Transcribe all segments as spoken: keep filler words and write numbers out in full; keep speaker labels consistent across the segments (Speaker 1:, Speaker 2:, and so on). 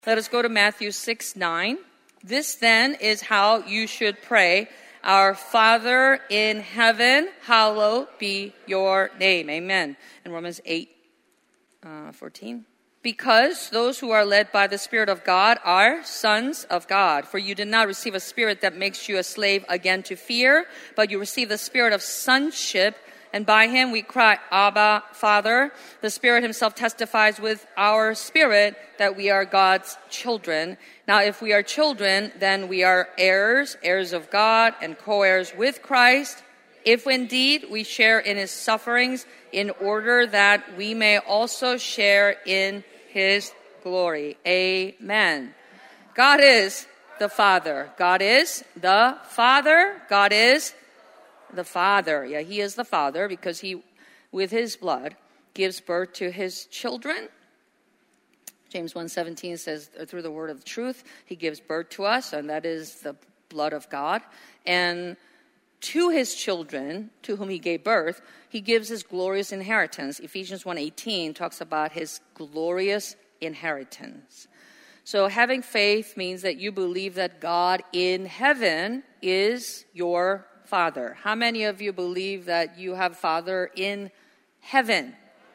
Speaker 1: Let us go to Matthew six nine. This then is how you should pray. Our Father in heaven, hallowed be your name. Amen. And Romans eight fourteen. Because those who are led by the Spirit of God are sons of God. For you did not receive a spirit that makes you a slave again to fear, but you received the spirit of sonship, and by him we cry, Abba, Father. The Spirit himself testifies with our spirit that we are God's children. Now, if we are children, then we are heirs, heirs of God, and co-heirs with Christ, if indeed we share in his sufferings, in order that we may also share in his glory. Amen. God is the Father. God is the Father. God is the Father. Yeah, he is the Father because he, with his blood, gives birth to his children. James one seventeen says, through the word of truth, he gives birth to us, and that is the blood of God. And to his children, to whom he gave birth, he gives his glorious inheritance. Ephesians one eighteen talks about his glorious inheritance. So having faith means that you believe that God in heaven is your Father. How many of you believe that you have Father in heaven?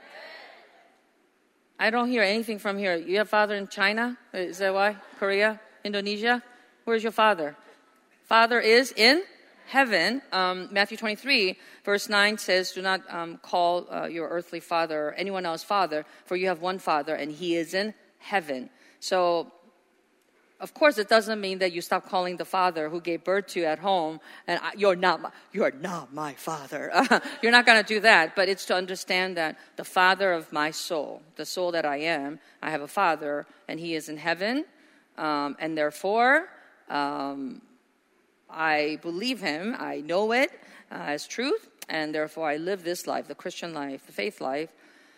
Speaker 1: I don't hear anything from here. You have Father in China? Is that why? Korea? Indonesia? Where's your Father? Father is in heaven. Um, Matthew twenty-three, verse nine says, do not um, call uh, your earthly father or anyone else Father, for you have one Father, and he is in heaven. So, of course, it doesn't mean that you stop calling the Father who gave birth to you at home, and I, you're not my, you're not my Father. You're not going to do that, but it's to understand that the Father of my soul, the soul that I am, I have a Father, and he is in heaven, um, and therefore, um, I believe him, I know it uh, as truth, and therefore I live this life, the Christian life, the faith life,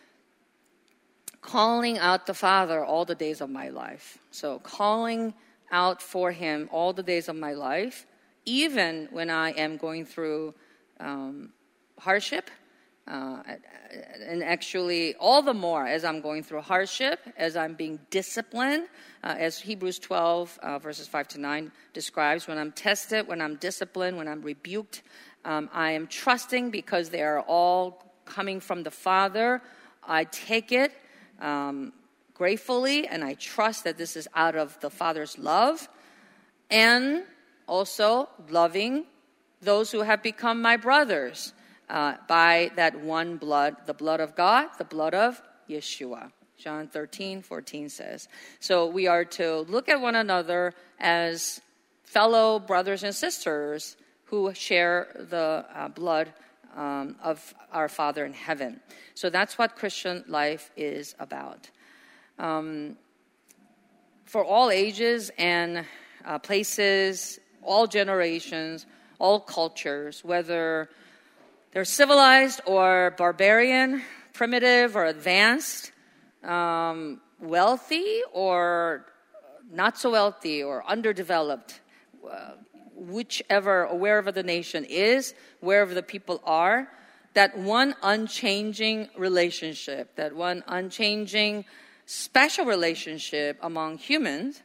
Speaker 1: calling out the Father all the days of my life. So calling out for him all the days of my life, even when I am going through um, hardship, uh, and actually all the more as I'm going through hardship, as I'm being disciplined, uh, as Hebrews twelve, uh, verses five to nine describes, when I'm tested, when I'm disciplined, when I'm rebuked, um, I am trusting because they are all coming from the Father. I take it Um, gratefully, and I trust that this is out of the Father's love, and also loving those who have become my brothers uh, by that one blood, the blood of God, the blood of Yeshua. John thirteen fourteen says. So we are to look at one another as fellow brothers and sisters who share the uh, blood Um, of our Father in heaven. So that's what Christian life is about. Um, for all ages and uh, places, all generations, all cultures, whether they're civilized or barbarian, primitive or advanced, um, wealthy or not so wealthy or underdeveloped, uh, whichever or wherever the nation is, wherever the people are, that one unchanging relationship, that one unchanging special relationship among humans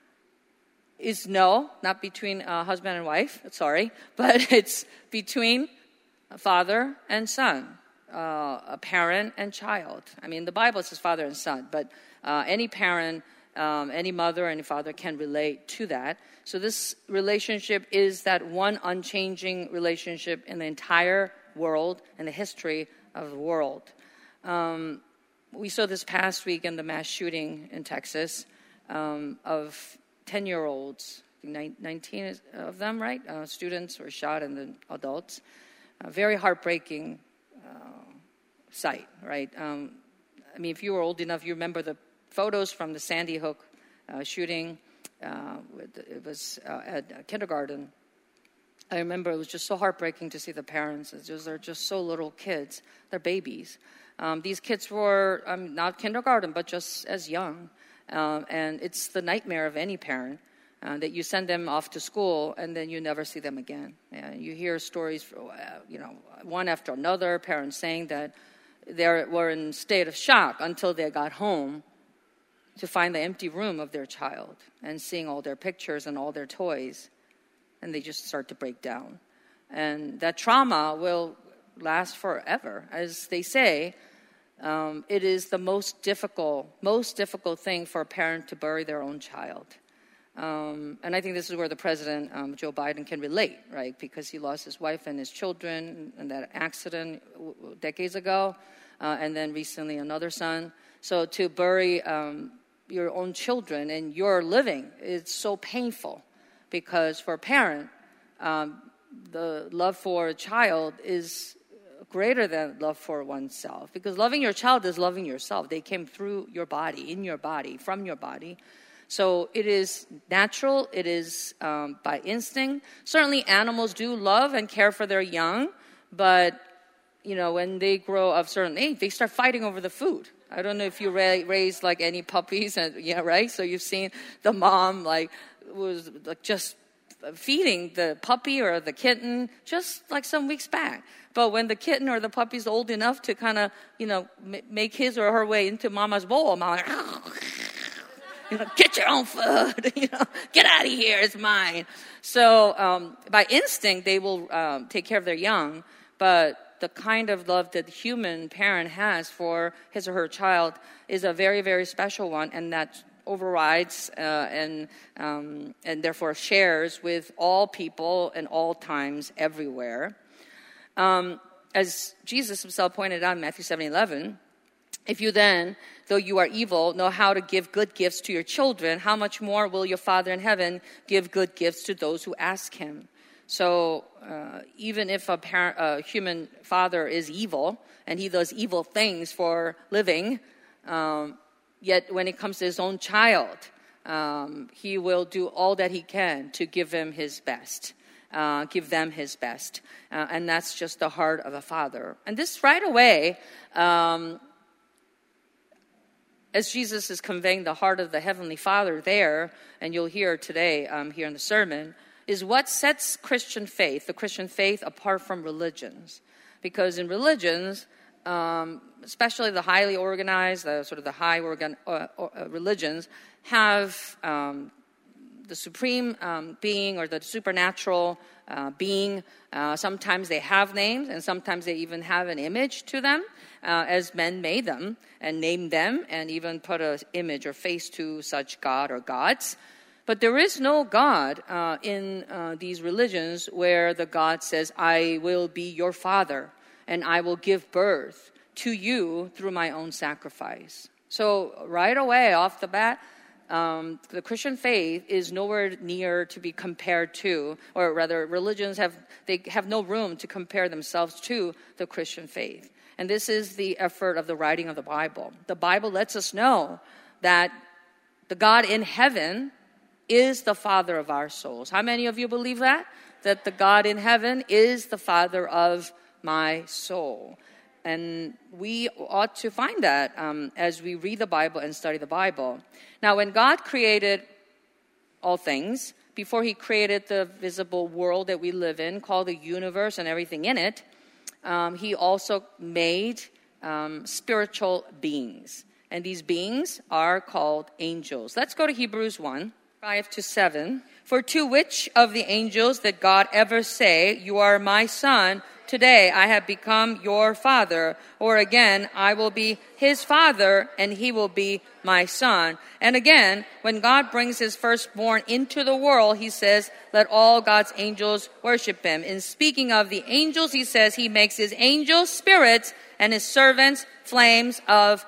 Speaker 1: is no, not between uh, husband and wife, sorry, but it's between a father and son, uh, a parent and child. I mean, the Bible says father and son, but uh, any parent, Um, any mother, any father can relate to that. So this relationship is that one unchanging relationship in the entire world and the history of the world. Um, we saw this past week in the mass shooting in Texas um, of ten-year-olds, nineteen of them, right? Uh, students were shot and then adults. A very heartbreaking uh, sight, right? Um, I mean, if you were old enough, you remember the photos from the Sandy Hook uh, shooting. Uh, it was uh, at kindergarten. I remember it was just so heartbreaking to see the parents. It's just, they're just so little kids. They're babies. Um, these kids were um, not kindergarten, but just as young. Um, and it's the nightmare of any parent uh, that you send them off to school and then you never see them again. And you hear stories, uh, you know, one after another, parents saying that they were in a state of shock until they got home to find the empty room of their child and seeing all their pictures and all their toys, and they just start to break down. And that trauma will last forever. As they say, um, it is the most difficult, most difficult thing for a parent to bury their own child. Um, and I think this is where the president, um, Joe Biden, can relate, right? Because he lost his wife and his children in that accident decades ago, uh, and then recently another son. So to bury um, your own children and your living, it's so painful, because for a parent, um, the love for a child is greater than love for oneself. Because loving your child is loving yourself. They came through your body, in your body, from your body. So it is natural, it is um, by instinct. Certainly animals do love and care for their young, but, you know, when they grow of certain age, they start fighting over the food. I don't know if you ra- raised, like, any puppies, and yeah, right? So you've seen the mom, like, was like just feeding the puppy or the kitten just like some weeks back. But when the kitten or the puppy's old enough to kind of, you know, m- make his or her way into mama's bowl, mama like, you know, get your own food, you know, get out of here, it's mine. So um, by instinct, they will um, take care of their young, but the kind of love that the human parent has for his or her child is a very, very special one, and that overrides uh, and um, and therefore shares with all people and all times everywhere. Um, as Jesus himself pointed out in Matthew seven eleven, if you then, though you are evil, know how to give good gifts to your children, how much more will your Father in heaven give good gifts to those who ask him? So uh, even if a parent, a human father is evil and he does evil things for living, um, yet when it comes to his own child, um, he will do all that he can to give him his best, uh, give them his best. Uh, and that's just the heart of a father. And this right away, um, as Jesus is conveying the heart of the Heavenly Father there, and you'll hear today um, here in the sermon, is what sets Christian faith, the Christian faith, apart from religions. Because in religions, um, especially the highly organized, the sort of the high organ, uh, uh, religions, have um, the supreme um, being or the supernatural uh, being. Uh, sometimes they have names, and sometimes they even have an image to them, uh, as men made them and named them, and even put an image or face to such god or gods. But there is no God uh, in uh, these religions where the God says, I will be your father, and I will give birth to you through my own sacrifice. So right away, off the bat, um, the Christian faith is nowhere near to be compared to, or rather, religions have they have no room to compare themselves to the Christian faith. And this is the effort of the writing of the Bible. The Bible lets us know that the God in heaven is the Father of our souls. How many of you believe that? That the God in heaven is the Father of my soul. And we ought to find that um, as we read the Bible and study the Bible. Now, when God created all things, before he created the visible world that we live in, called the universe and everything in it, um, he also made um, spiritual beings. And these beings are called angels. Let's go to Hebrews one. five to seven. For to which of the angels did God ever say, you are my son, today I have become your father? Or again, I will be his father, and he will be my son. And again, when God brings his firstborn into the world, he says, let all God's angels worship him. In speaking of the angels, he says he makes his angels spirits and his servants flames of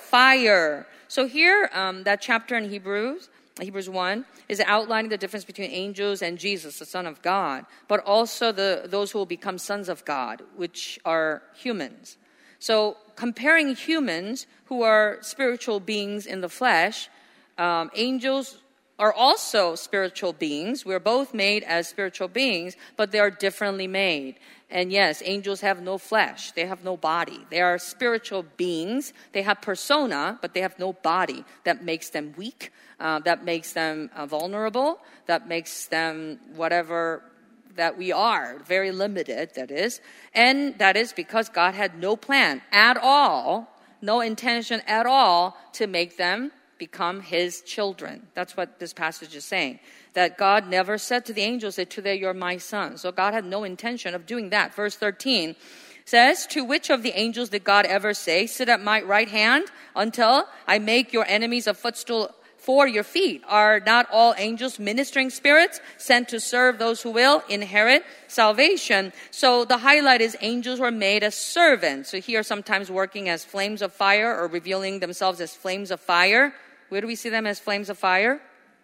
Speaker 1: fire. So here, um, that chapter in Hebrews, Hebrews one, is outlining the difference between angels and Jesus, the Son of God, but also the those who will become sons of God, which are humans. So comparing humans who are spiritual beings in the flesh, um, angels are also spiritual beings. We're both made as spiritual beings, but they are differently made. And yes, angels have no flesh. They have no body. They are spiritual beings. They have persona, but they have no body. That makes them weak. Uh, that makes them uh, vulnerable. That makes them whatever that we are. Very limited, that is. And that is because God had no plan at all, no intention at all to make them become his children. That's what this passage is saying. That God never said to the angels that today you're my son. So God had no intention of doing that. Verse thirteen says, to which of the angels did God ever say, sit at my right hand until I make your enemies a footstool for your feet? Are not all angels ministering spirits sent to serve those who will inherit salvation? So the highlight is angels were made as servants. So here sometimes working as flames of fire or revealing themselves as flames of fire. Where do we see them as flames of fire?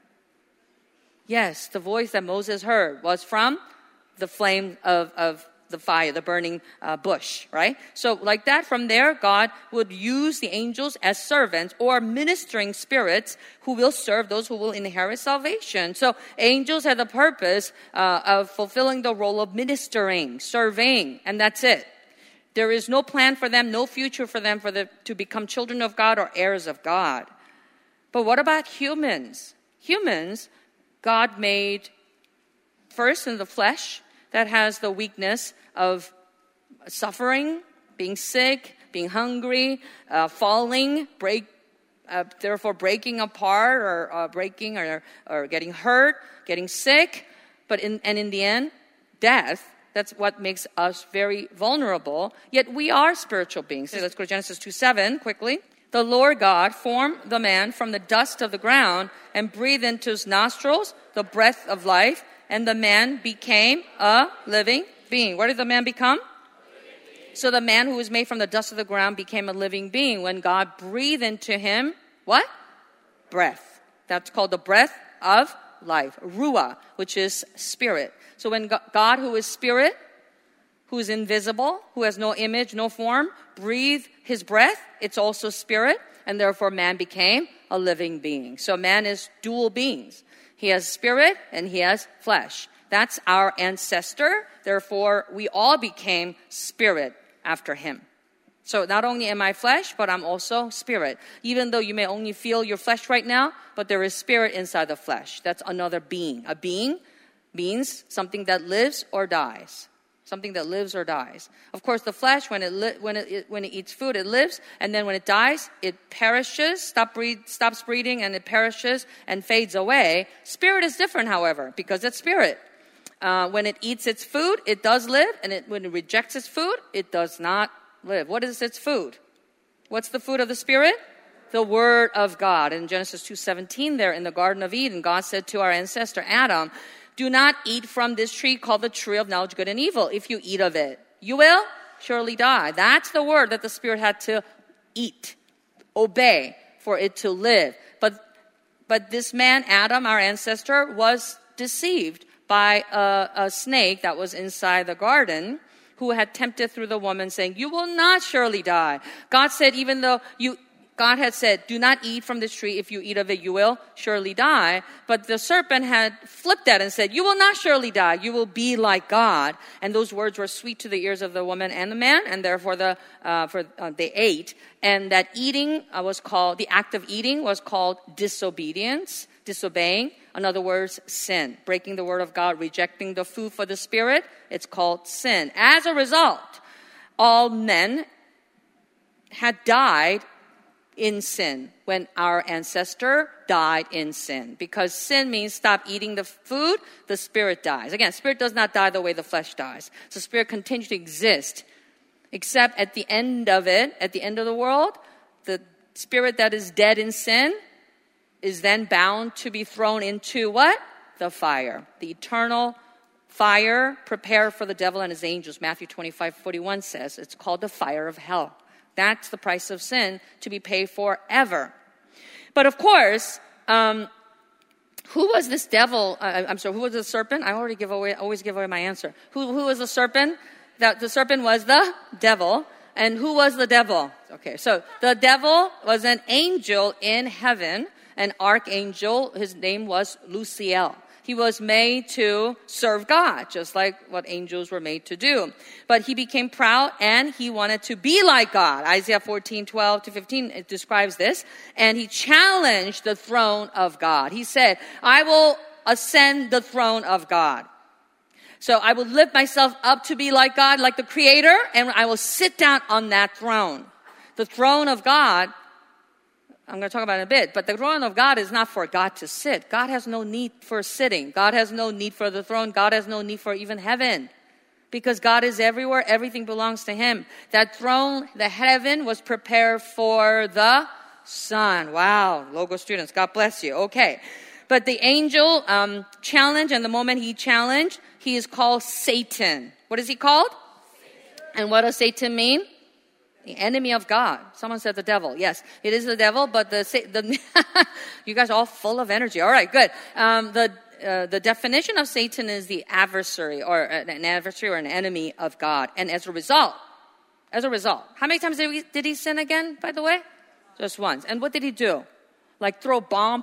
Speaker 1: Yes, the voice that Moses heard was from the flame of, of the fire, the burning uh, bush, right? So like that, from there, God would use the angels as servants or ministering spirits who will serve those who will inherit salvation. So angels had the purpose uh, of fulfilling the role of ministering, serving, and that's it. There is no plan for them, no future for them for the, to become children of God or heirs of God. But what about humans? Humans, God made first in the flesh that has the weakness of suffering, being sick, being hungry, uh, falling, break, uh, therefore breaking apart or uh, breaking or, or getting hurt, getting sick. But in, and in the end, death. That's what makes us very vulnerable. Yet we are spiritual beings. So let's go to Genesis two seven quickly. The Lord God formed the man from the dust of the ground and breathed into his nostrils the breath of life, and the man became a living being. What did the man become? So the man who was made from the dust of the ground became a living being when God breathed into him, what? Breath. That's called the breath of life. Ruah, which is spirit. So when God, who is spirit, who is invisible, who has no image, no form, breathed his breath, it's also spirit, and therefore man became a living being. So man is dual beings. He has spirit and he has flesh. That's our ancestor. Therefore, we all became spirit after him. So not only am I flesh, but I'm also spirit. Even though you may only feel your flesh right now, but there is spirit inside the flesh. That's another being. A being means something that lives or dies. Something that lives or dies. Of course, the flesh, when it li- when it when it eats food, it lives, and then when it dies, it perishes, stop breed, stops breeding, and it perishes and fades away. Spirit is different, however, because it's spirit. Uh, when it eats its food, it does live, and it, when it rejects its food, it does not live. What is its food? What's the food of the spirit? The word of God. In Genesis two seventeen, there in the Garden of Eden, God said to our ancestor Adam, do not eat from this tree called the tree of knowledge, good and evil. If you eat of it, you will surely die. That's the word that the Spirit had to eat, obey, for it to live. But, but this man, Adam, our ancestor, was deceived by a, a snake that was inside the garden, who had tempted through the woman, saying, you will not surely die. God said, even though you God had said, do not eat from this tree. If you eat of it, you will surely die. But the serpent had flipped that and said, you will not surely die. You will be like God. And those words were sweet to the ears of the woman and the man, and therefore the uh, for uh, they ate. And that eating uh, was called, the act of eating was called disobedience, disobeying. In other words, sin. Breaking the word of God, rejecting the food for the spirit. It's called sin. As a result, all men had died in sin when our ancestor died in sin. Because sin means stop eating the food, the spirit dies. Again, spirit does not die the way the flesh dies. So spirit continues to exist. Except at the end of it, at the end of the world, the spirit that is dead in sin is then bound to be thrown into what? The fire. The eternal fire prepared for the devil and his angels. Matthew twenty-five forty-one says it's called the fire of hell. That's the price of sin to be paid forever. But of course, um, who was this devil? Uh, I'm sorry, who was the serpent? I already give away, always give away my answer. Who, who was the serpent? That the serpent was the devil. And who was the devil? Okay, so the devil was an angel in heaven, an archangel. His name was Luciel. He was made to serve God, just like what angels were made to do. But he became proud and he wanted to be like God. Isaiah fourteen, twelve to fifteen, it describes this. And he challenged the throne of God. He said, I will ascend the throne of God. So I will lift myself up to be like God, like the Creator, and I will sit down on that throne. The throne of God I'm going to talk about it in a bit. But the throne of God is not for God to sit. God has no need for sitting. God has no need for the throne. God has no need for even heaven. Because God is everywhere. Everything belongs to Him. That throne, the heaven, was prepared for the Son. Wow. Logo students, God bless you. Okay. But the angel um, challenged, and the moment he challenged, he is called Satan. What is he called? Satan. And what does Satan mean? The enemy of God. Someone said the devil. Yes, it is the devil, but the, the you guys are all full of energy. All right, good. Um, the uh, the definition of Satan is the adversary, or an adversary, or an enemy of God. And as a result, as a result, how many times did, we, did he sin again, by the way? Just once. And what did he do? Like throw a bomb,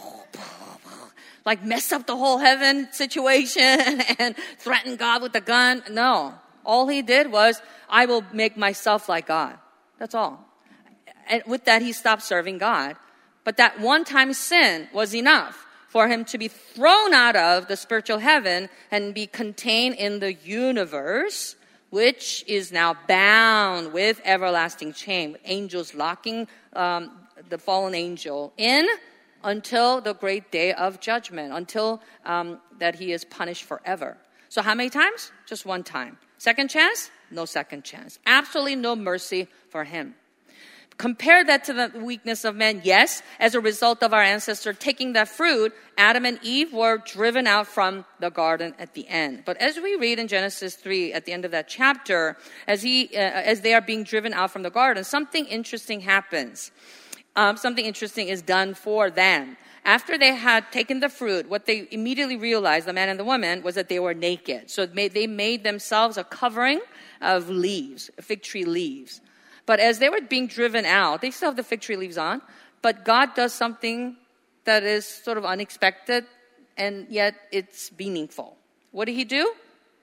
Speaker 1: like mess up the whole heaven situation and threaten God with a gun? No. All he did was, I will make myself like God. That's all. And with that, he stopped serving God. But that one-time sin was enough for him to be thrown out of the spiritual heaven and be contained in the universe, which is now bound with everlasting chain, with angels locking um, the fallen angel in until the great day of judgment, until um, that he is punished forever. So how many times? Just one time. Second chance? No second chance. Absolutely no mercy for him. Compare that to the weakness of man. Yes, as a result of our ancestor taking that fruit, Adam and Eve were driven out from the garden at the end. But as we read in Genesis three, at the end of that chapter, as he, uh, as they are being driven out from the garden, something interesting happens. Um, something interesting is done for them. After they had taken the fruit, what they immediately realized, the man and the woman, was that they were naked. So it made, they made themselves a covering of leaves, fig tree leaves. But as they were being driven out, they still have the fig tree leaves on, but God does something that is sort of unexpected, and yet it's meaningful. What did he do?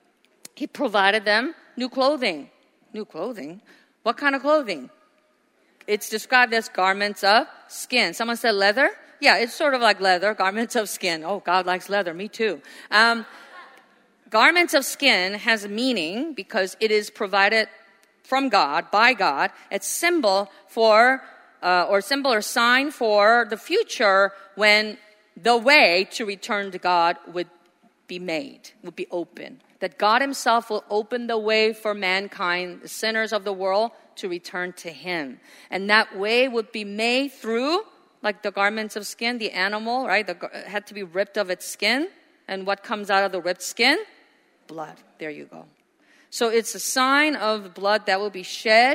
Speaker 1: He provided them new clothing. New clothing? What kind of clothing? It's described as garments of skin. Someone said leather? Yeah, it's sort of like leather, garments of skin. Oh, God likes leather, me too. Um, garments of skin has a meaning because it is provided from God, by God. It's symbol for, uh, or symbol or sign for the future when the way to return to God would be made, would be open. That God himself will open the way for mankind, the sinners of the world, to return to him. And that way would be made through, like the garments of skin, the animal, right? The, had to be ripped of its skin. And what comes out of the ripped skin? Blood. There you go. So it's a sign of blood that will be shed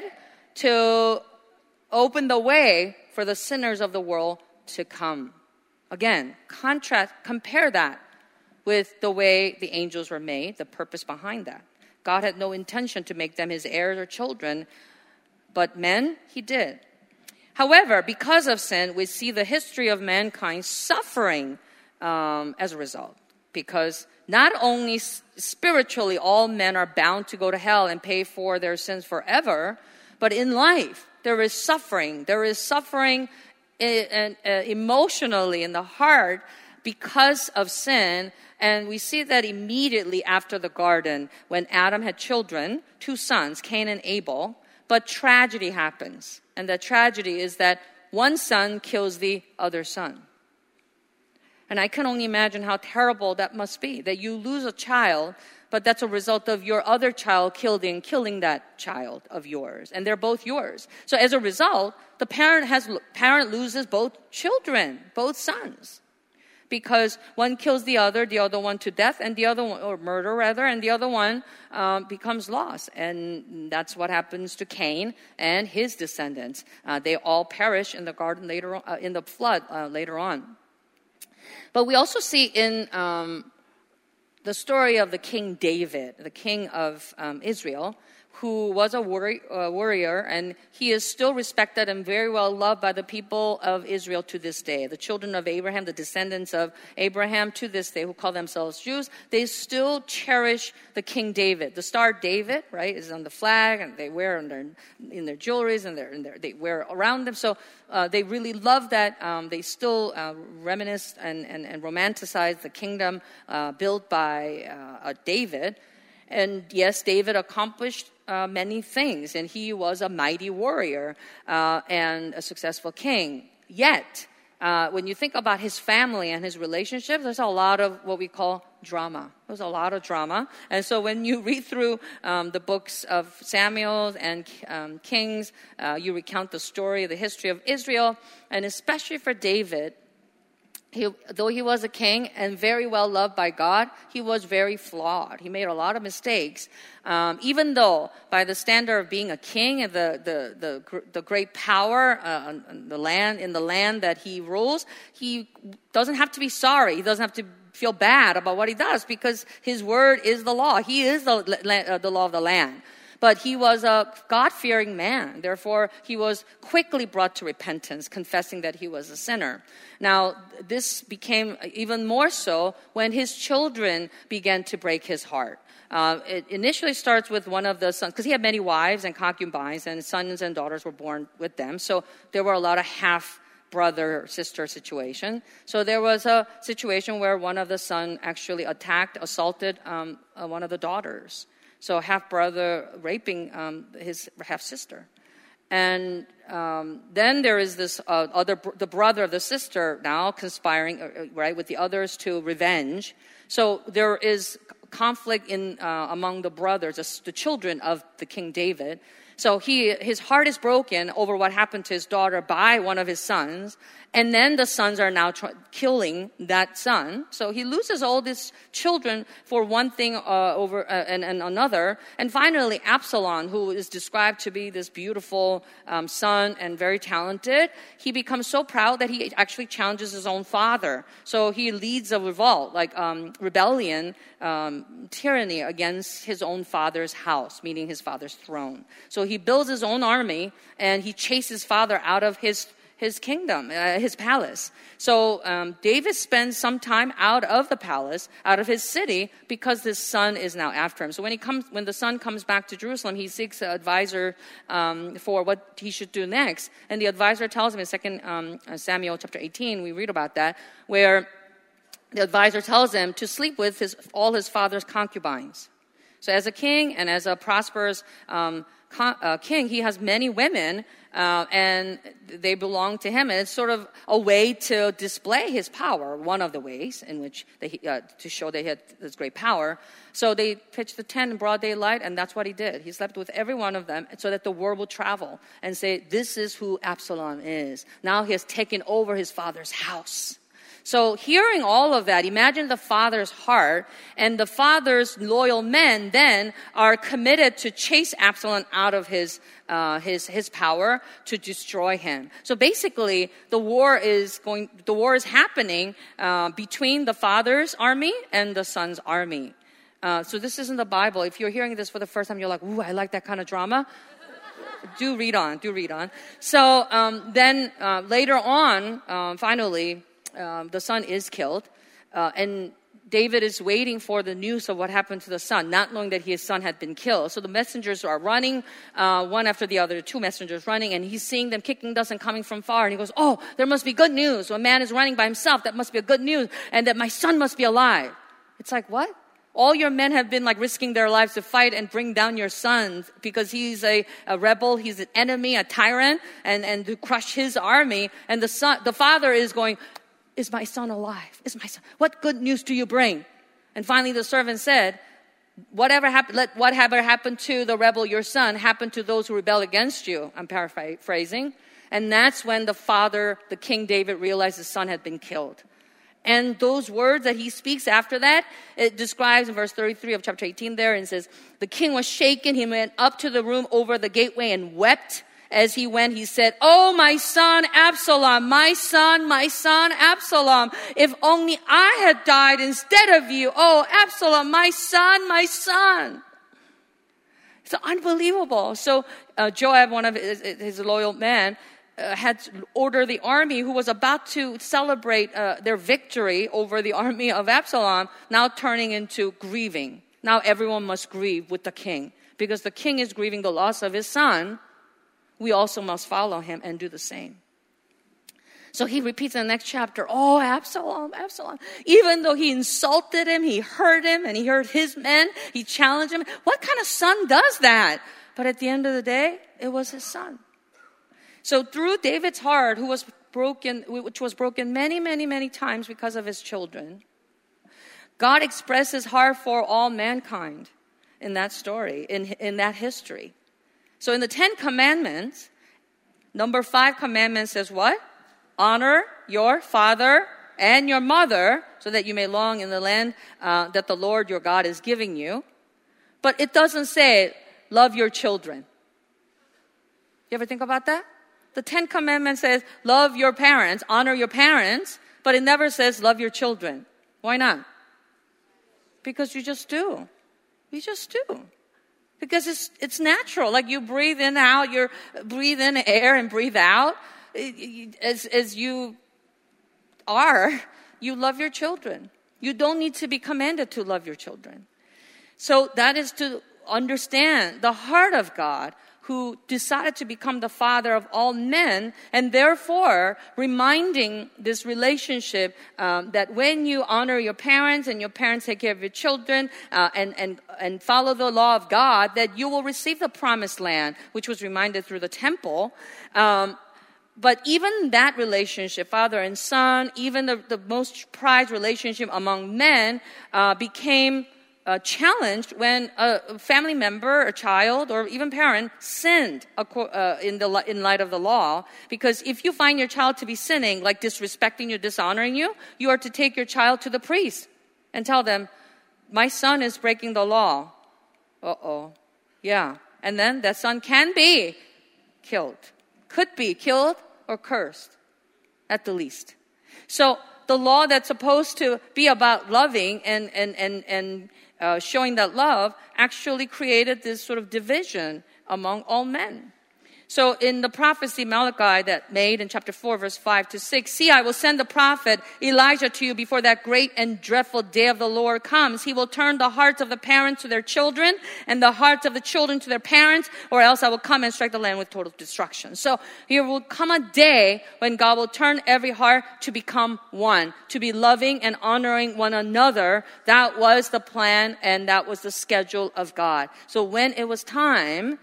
Speaker 1: to open the way for the sinners of the world to come. Again, contrast, compare that with the way the angels were made, the purpose behind that. God had no intention to make them his heirs or children, but men, he did. However, because of sin, we see the history of mankind suffering um, as a result. Because not only spiritually all men are bound to go to hell and pay for their sins forever, but in life there is suffering. There is suffering in, in, uh, emotionally in the heart because of sin. And we see that immediately after the garden when Adam had children, two sons, Cain and Abel. But tragedy happens. And the tragedy is that one son kills the other son. And I can only imagine how terrible that must be, that you lose a child, but that's a result of your other child killing, killing that child of yours. And they're both yours. So as a result, the parent has parent loses both children, both sons. Because one kills the other, the other one to death, and the other one, or murder rather, and the other one um, becomes lost. And that's what happens to Cain and his descendants. Uh, they all perish in the garden later on, uh, in the flood uh, later on. But we also see in um, the story of the King David, the king of um, Israel, who was a warrior, uh, warrior, and he is still respected and very well loved by the people of Israel to this day. The children of Abraham, the descendants of Abraham to this day, who call themselves Jews, they still cherish the King David. The star David, right, is on the flag, and they wear in their, in their jewelries, and, and their, they wear around them. So uh, they really love that. Um, they still uh, reminisce and, and, and romanticize the kingdom uh, built by uh, David. And yes, David accomplished Uh, many things, and he was a mighty warrior uh, and a successful king. yet, uh, when you think about his family and his relationships, there's a lot of what we call drama. There's a lot of drama. And so when you read through um, the books of Samuel and um, Kings, uh, you recount the story, the history of Israel, and especially for David, He, though he was a king and very well loved by God, he was very flawed. He made a lot of mistakes. Um, even though, by the standard of being a king and the the the, the great power, uh, the land in the land that he rules, he doesn't have to be sorry. He doesn't have to feel bad about what he does because his word is the law. He is the uh, the law of the land. But he was a God-fearing man. Therefore, he was quickly brought to repentance, confessing that he was a sinner. Now, this became even more so when his children began to break his heart. Uh, it initially starts with one of the sons, because he had many wives and concubines, and sons and daughters were born with them. So there were a lot of half brother sister situation. So there was a situation where one of the sons actually attacked, assaulted um, uh, one of the daughters. So half-brother raping um, his half-sister. And um, then there is this uh, other, the brother of the sister now conspiring, uh, right, with the others to revenge. So there is conflict in uh, among the brothers, the children of the King David. So he, his heart is broken over what happened to his daughter by one of his sons. And then the sons are now tr- killing that son. So he loses all these children for one thing uh, over uh, and, and another. And finally, Absalom, who is described to be this beautiful um, son and very talented, he becomes so proud that he actually challenges his own father. So he leads a revolt, like um, rebellion, um, tyranny against his own father's house, meaning his father's throne. So he builds his own army and he chases his father out of his his kingdom, uh, his palace. So um, David spends some time out of the palace, out of his city, because his son is now after him. So when he comes, when the son comes back to Jerusalem, he seeks an advisor um, for what he should do next. And the advisor tells him in Second um, Samuel chapter eighteen, we read about that, where the advisor tells him to sleep with his, all his father's concubines. So as a king and as a prosperous um, con- uh, king, he has many women, uh, and they belong to him. And it's sort of a way to display his power, one of the ways in which they, uh, to show they had this great power. So they pitched the tent in broad daylight, and that's what he did. He slept with every one of them so that the word will travel and say, this is who Absalom is. Now he has taken over his father's house. So hearing all of that, imagine the father's heart, and the father's loyal men then are committed to chase Absalom out of his uh, his his power to destroy him. So basically, the war is going. The war is happening uh, between the father's army and the son's army. Uh, so this isn't the Bible. If you're hearing this for the first time, you're like, "Ooh, I like that kind of drama." do read on. Do read on. So um, then uh, later on, uh, finally. Um, the son is killed, uh, and David is waiting for the news of what happened to the son, not knowing that his son had been killed. So the messengers are running, uh, one after the other, two messengers running, and he's seeing them kicking dust and coming from far. And he goes, oh, there must be good news. So a man is running by himself. That must be a good news. And that my son must be alive. It's like, what? All your men have been like risking their lives to fight and bring down your son because he's a, a rebel, he's an enemy, a tyrant, and, and to crush his army. And the son, the father is going, is my son alive? Is my son? What good news do you bring? And finally the servant said, whatever happened, let whatever happened to the rebel, your son, happen to those who rebel against you. I'm paraphrasing. And that's when the father, the King David, realized his son had been killed. And those words that he speaks after that, it describes in verse thirty-three of chapter eighteen there, and says, the king was shaken. He went up to the room over the gateway and wept. As he went, he said, oh, my son Absalom, my son, my son Absalom, if only I had died instead of you. Oh, Absalom, my son, my son. It's unbelievable. So uh, Joab, one of his, his loyal men, uh, had ordered the army who was about to celebrate uh, their victory over the army of Absalom, now turning into grieving. Now everyone must grieve with the king. Because the king is grieving the loss of his son, we also must follow him and do the same. So he repeats in the next chapter, oh, Absalom, Absalom. Even though he insulted him, he hurt him, and he hurt his men, he challenged him. What kind of son does that? But at the end of the day, it was his son. So through David's heart, who was broken, which was broken many, many, many times because of his children, God expressed his heart for all mankind in that story, in, in that history. So in the Ten Commandments, number five commandment says what? Honor your father and your mother so that you may long in the land uh, that the Lord your God is giving you. But it doesn't say love your children. You ever think about that? The Ten Commandments says love your parents, honor your parents, but it never says love your children. Why not? Because you just do. You just do. Because it's it's natural. Like you breathe in, out, you breathe in air and breathe out. As, as you are, you love your children. You don't need to be commanded to love your children. So that is to understand the heart of God, who decided to become the father of all men, and therefore reminding this relationship um, that when you honor your parents and your parents take care of your children uh, and, and, and follow the law of God, that you will receive the promised land, which was reminded through the temple. Um, but even that relationship, father and son, even the, the most prized relationship among men uh, became Uh, challenged when a family member, a child, or even parent sinned uh, in the in light of the law. Because if you find your child to be sinning, like disrespecting you, dishonoring you, you are to take your child to the priest and tell them, "My son is breaking the law." Uh-oh. Yeah. And then that son can be killed. Could be killed or cursed, at the least. So the law that's supposed to be about loving and and and and Uh, showing that love actually created this sort of division among all men. So in the prophecy Malachi that made in chapter four, verse five to six, see, I will send the prophet Elijah to you before that great and dreadful day of the Lord comes. He will turn the hearts of the parents to their children and the hearts of the children to their parents, or else I will come and strike the land with total destruction. So here will come a day when God will turn every heart to become one, to be loving and honoring one another. That was the plan and that was the schedule of God. So when it was time,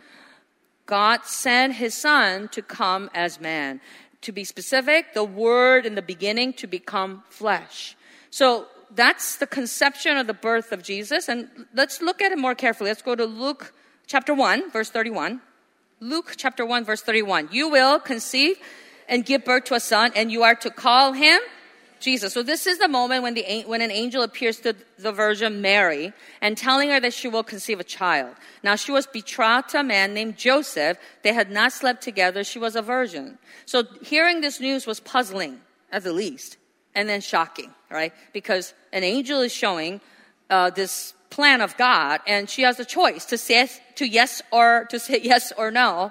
Speaker 1: God sent his son to come as man. To be specific, the word in the beginning to become flesh. So that's the conception of the birth of Jesus. And let's look at it more carefully. Let's go to Luke chapter one, verse thirty-one. Luke chapter one, verse thirty-one. You will conceive and give birth to a son, and you are to call him Jesus. So this is the moment when the when an angel appears to the Virgin Mary and telling her that she will conceive a child. Now she was betrothed to a man named Joseph. They had not slept together. She was a virgin. So hearing this news was puzzling, at the least, and then shocking, right? Because an angel is showing uh, this plan of God, and she has a choice to say to yes or to say yes or no.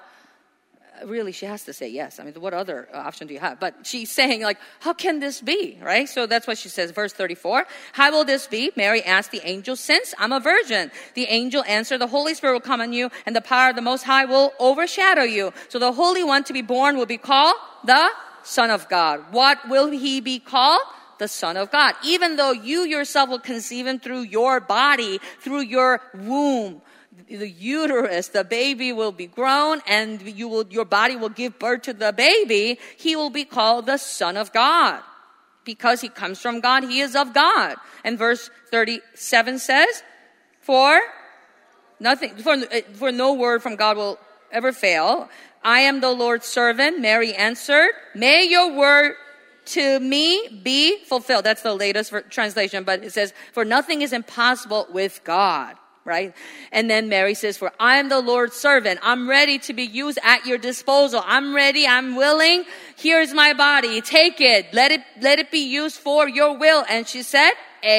Speaker 1: Really, she has to say yes. I mean, what other option do you have? But she's saying, like, how can this be, right? So that's what she says, verse thirty-four. How will this be? Mary asked the angel, since I'm a virgin. The angel answered, the Holy Spirit will come on you, and the power of the Most High will overshadow you. So the Holy One to be born will be called the Son of God. What will he be called? The Son of God. Even though you yourself will conceive him through your body, through your womb, the uterus, the baby will be grown, and you will, your body will give birth to the baby. He will be called the Son of God. Because he comes from God, he is of God. And verse thirty-seven says, For nothing, for, for no word from God will ever fail. I am the Lord's servant. Mary answered, may your word to me be fulfilled. That's the latest translation, but it says, for nothing is impossible with God. Right? And then Mary says, for I am the Lord's servant. I'm ready to be used at your disposal. I'm ready. I'm willing. Here's my body. Take it. Let it, let it be used for your will. And she said,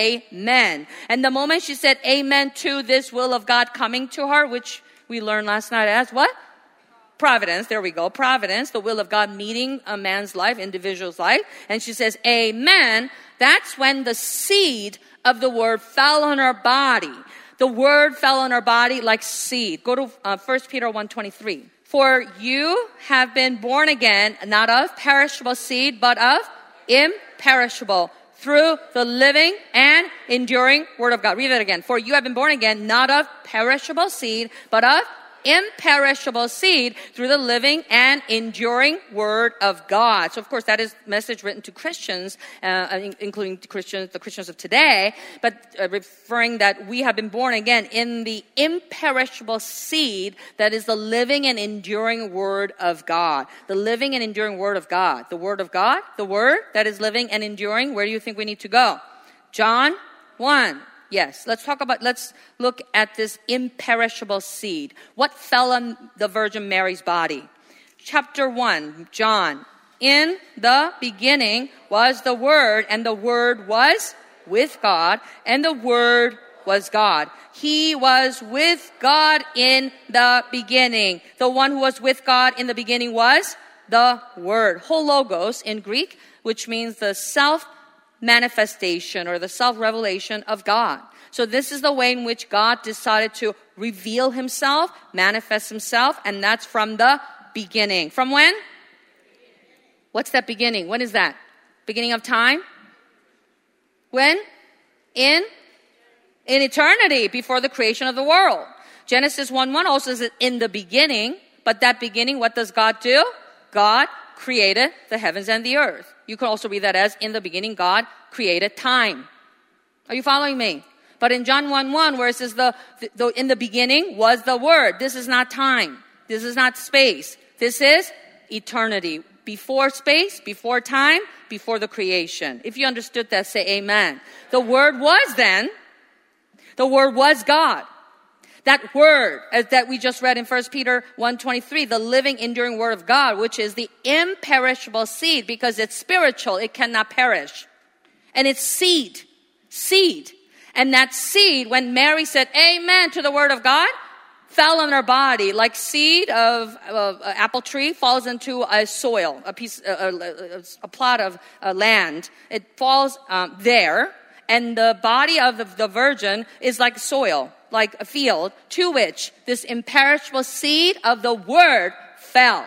Speaker 1: amen. And the moment she said amen to this will of God coming to her, which we learned last night as what? Providence. There we go. Providence. The will of God meeting a man's life, individual's life. And she says, amen. That's when the seed of the word fell on her body. The word fell on her body like seed. Go to uh, First Peter one twenty-three. For you have been born again, not of perishable seed, but of imperishable, through the living and enduring word of God. Read that again. For you have been born again, not of perishable seed, but of imperishable seed through the living and enduring word of God. So, of course, that is message written to Christians, uh, including Christians, the Christians of today, but uh, referring that we have been born again in the imperishable seed that is the living and enduring word of God. The living and enduring word of God. The word of God, the word that is living and enduring. Where do you think we need to go? John one. Yes, let's talk about, let's look at this imperishable seed. What fell on the Virgin Mary's body? Chapter one, John. In the beginning was the Word, and the Word was with God, and the Word was God. He was with God in the beginning. The one who was with God in the beginning was the Word. Hologos in Greek, which means the self manifestation or the self-revelation of God. So this is the way in which God decided to reveal himself, manifest himself, and that's from the beginning. From when? What's that beginning? When is that? Beginning of time? When? In? In eternity, before the creation of the world. Genesis one one also says in the beginning, but that beginning, what does God do? God created the heavens and the earth. You can also read that as in the beginning, God created time. Are you following me? But in John one one, where it says the, the in the beginning was the Word. This is not time. This is not space. This is eternity. Before space, before time, before the creation. If you understood that, say amen. The Word was then. The Word was God. That word, as that we just read in First Peter one twenty-three, the living, enduring word of God, which is the imperishable seed, because it's spiritual, it cannot perish. And it's seed. Seed. And that seed, when Mary said amen to the word of God, fell on her body like seed of uh, an apple tree falls into a soil, a piece, a, a, a plot of uh, land. It falls um, there, and the body of the, the virgin is like soil, like a field, to which this imperishable seed of the word fell.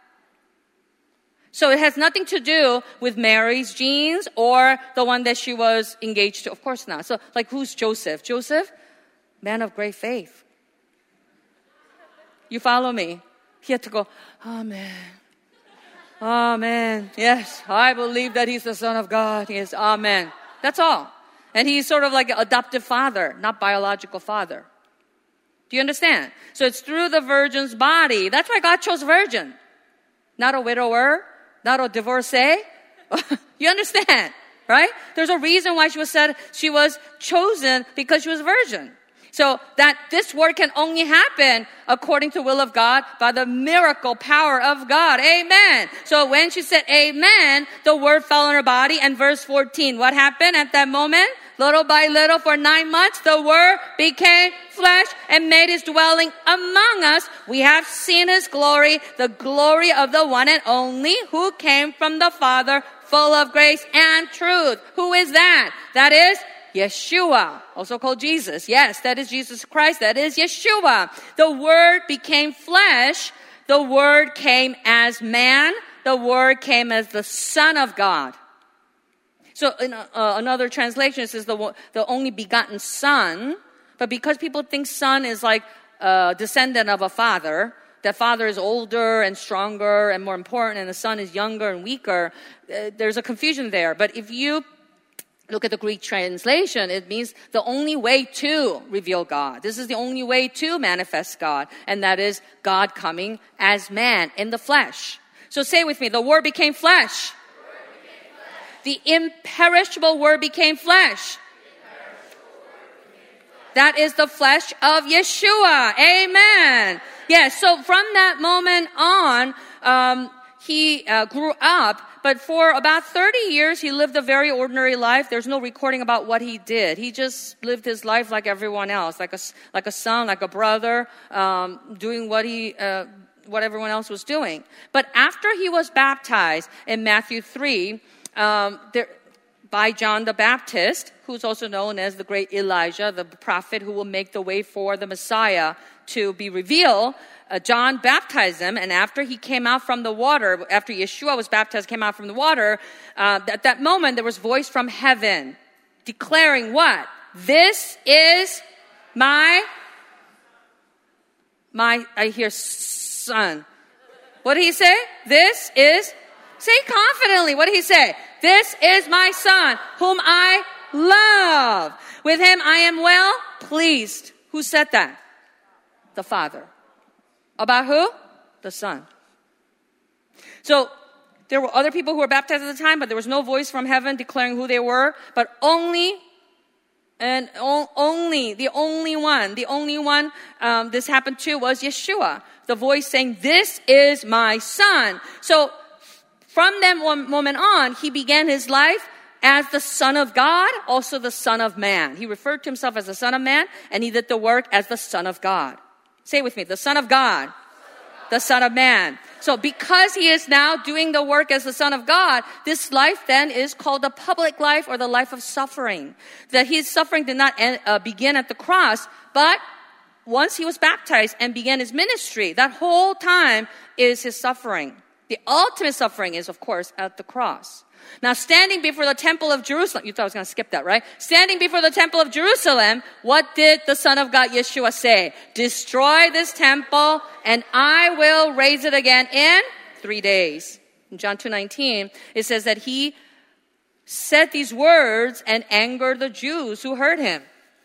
Speaker 1: So it has nothing to do with Mary's genes or the one that she was engaged to. Of course not. So, like, who's Joseph? Joseph, man of great faith. You follow me? He had to go, amen. Amen. Yes, I believe that he's the Son of God. Yes, amen. That's all. And he's sort of like an adoptive father, not biological father. Do you understand? So it's through the virgin's body. That's why God chose virgin. Not a widower, not a divorcee. You understand, right? There's a reason why she was said she was chosen, because she was virgin. So that this word can only happen according to the will of God by the miracle power of God. Amen. So when she said amen, the word fell on her body. And verse fourteen, what happened at that moment? Little by little, for nine months, the word became flesh and made his dwelling among us. We have seen his glory, the glory of the one and only who came from the Father, full of grace and truth. Who is that? That is Yeshua, also called Jesus. Yes, that is Jesus Christ. That is Yeshua. The Word became flesh. The Word came as man. The Word came as the Son of God. So in uh, another translation, it says the, the only begotten Son. But because people think Son is like a descendant of a father, that father is older and stronger and more important, and the Son is younger and weaker, uh, there's a confusion there. But if you look at the Greek translation, it means the only way to reveal God. This is the only way to manifest God, and that is God coming as man in the flesh. So say with me, the Word became flesh. The imperishable Word became flesh. That is the flesh of Yeshua. Amen. Yes, so from that moment on, um, he uh, grew up. But for about thirty years, he lived a very ordinary life. There's no recording about what he did. He just lived his life like everyone else, like a, like a son, like a brother, um, doing what he, uh, what everyone else was doing. But after he was baptized in Matthew three, um, there, by John the Baptist, who's also known as the great Elijah, the prophet who will make the way for the Messiah to be revealed, Uh, John baptized him, and after he came out from the water, after Yeshua was baptized, came out from the water, uh, at that moment there was a voice from heaven declaring what? This is my my, I hear son. What did he say? This is, say confidently, what did he say? This is my son, whom I love. With him I am well pleased. Who said that? The Father. About who? The Son. So, there were other people who were baptized at the time, but there was no voice from heaven declaring who they were, but only And only, the only one, the only one um, this happened to was Yeshua. The voice saying, this is my son. So from that moment on, he began his life as the Son of God, also the Son of Man. He referred to himself as the Son of Man, and he did the work as the Son of God. Say it with me, the Son of God, the Son of Man. So because he is now doing the work as the Son of God, this life then is called the public life or the life of suffering. That his suffering did not end, uh, begin at the cross, but once he was baptized and began his ministry, that whole time is his suffering. The ultimate suffering is, of course, at the cross. Now, standing before the temple of Jerusalem, you thought I was going to skip that, right? Standing before the temple of Jerusalem, what did the Son of God, Yeshua, say? Destroy this temple, and I will raise it again in three days. In John two nineteen, it says that he said these words and angered the Jews who heard him.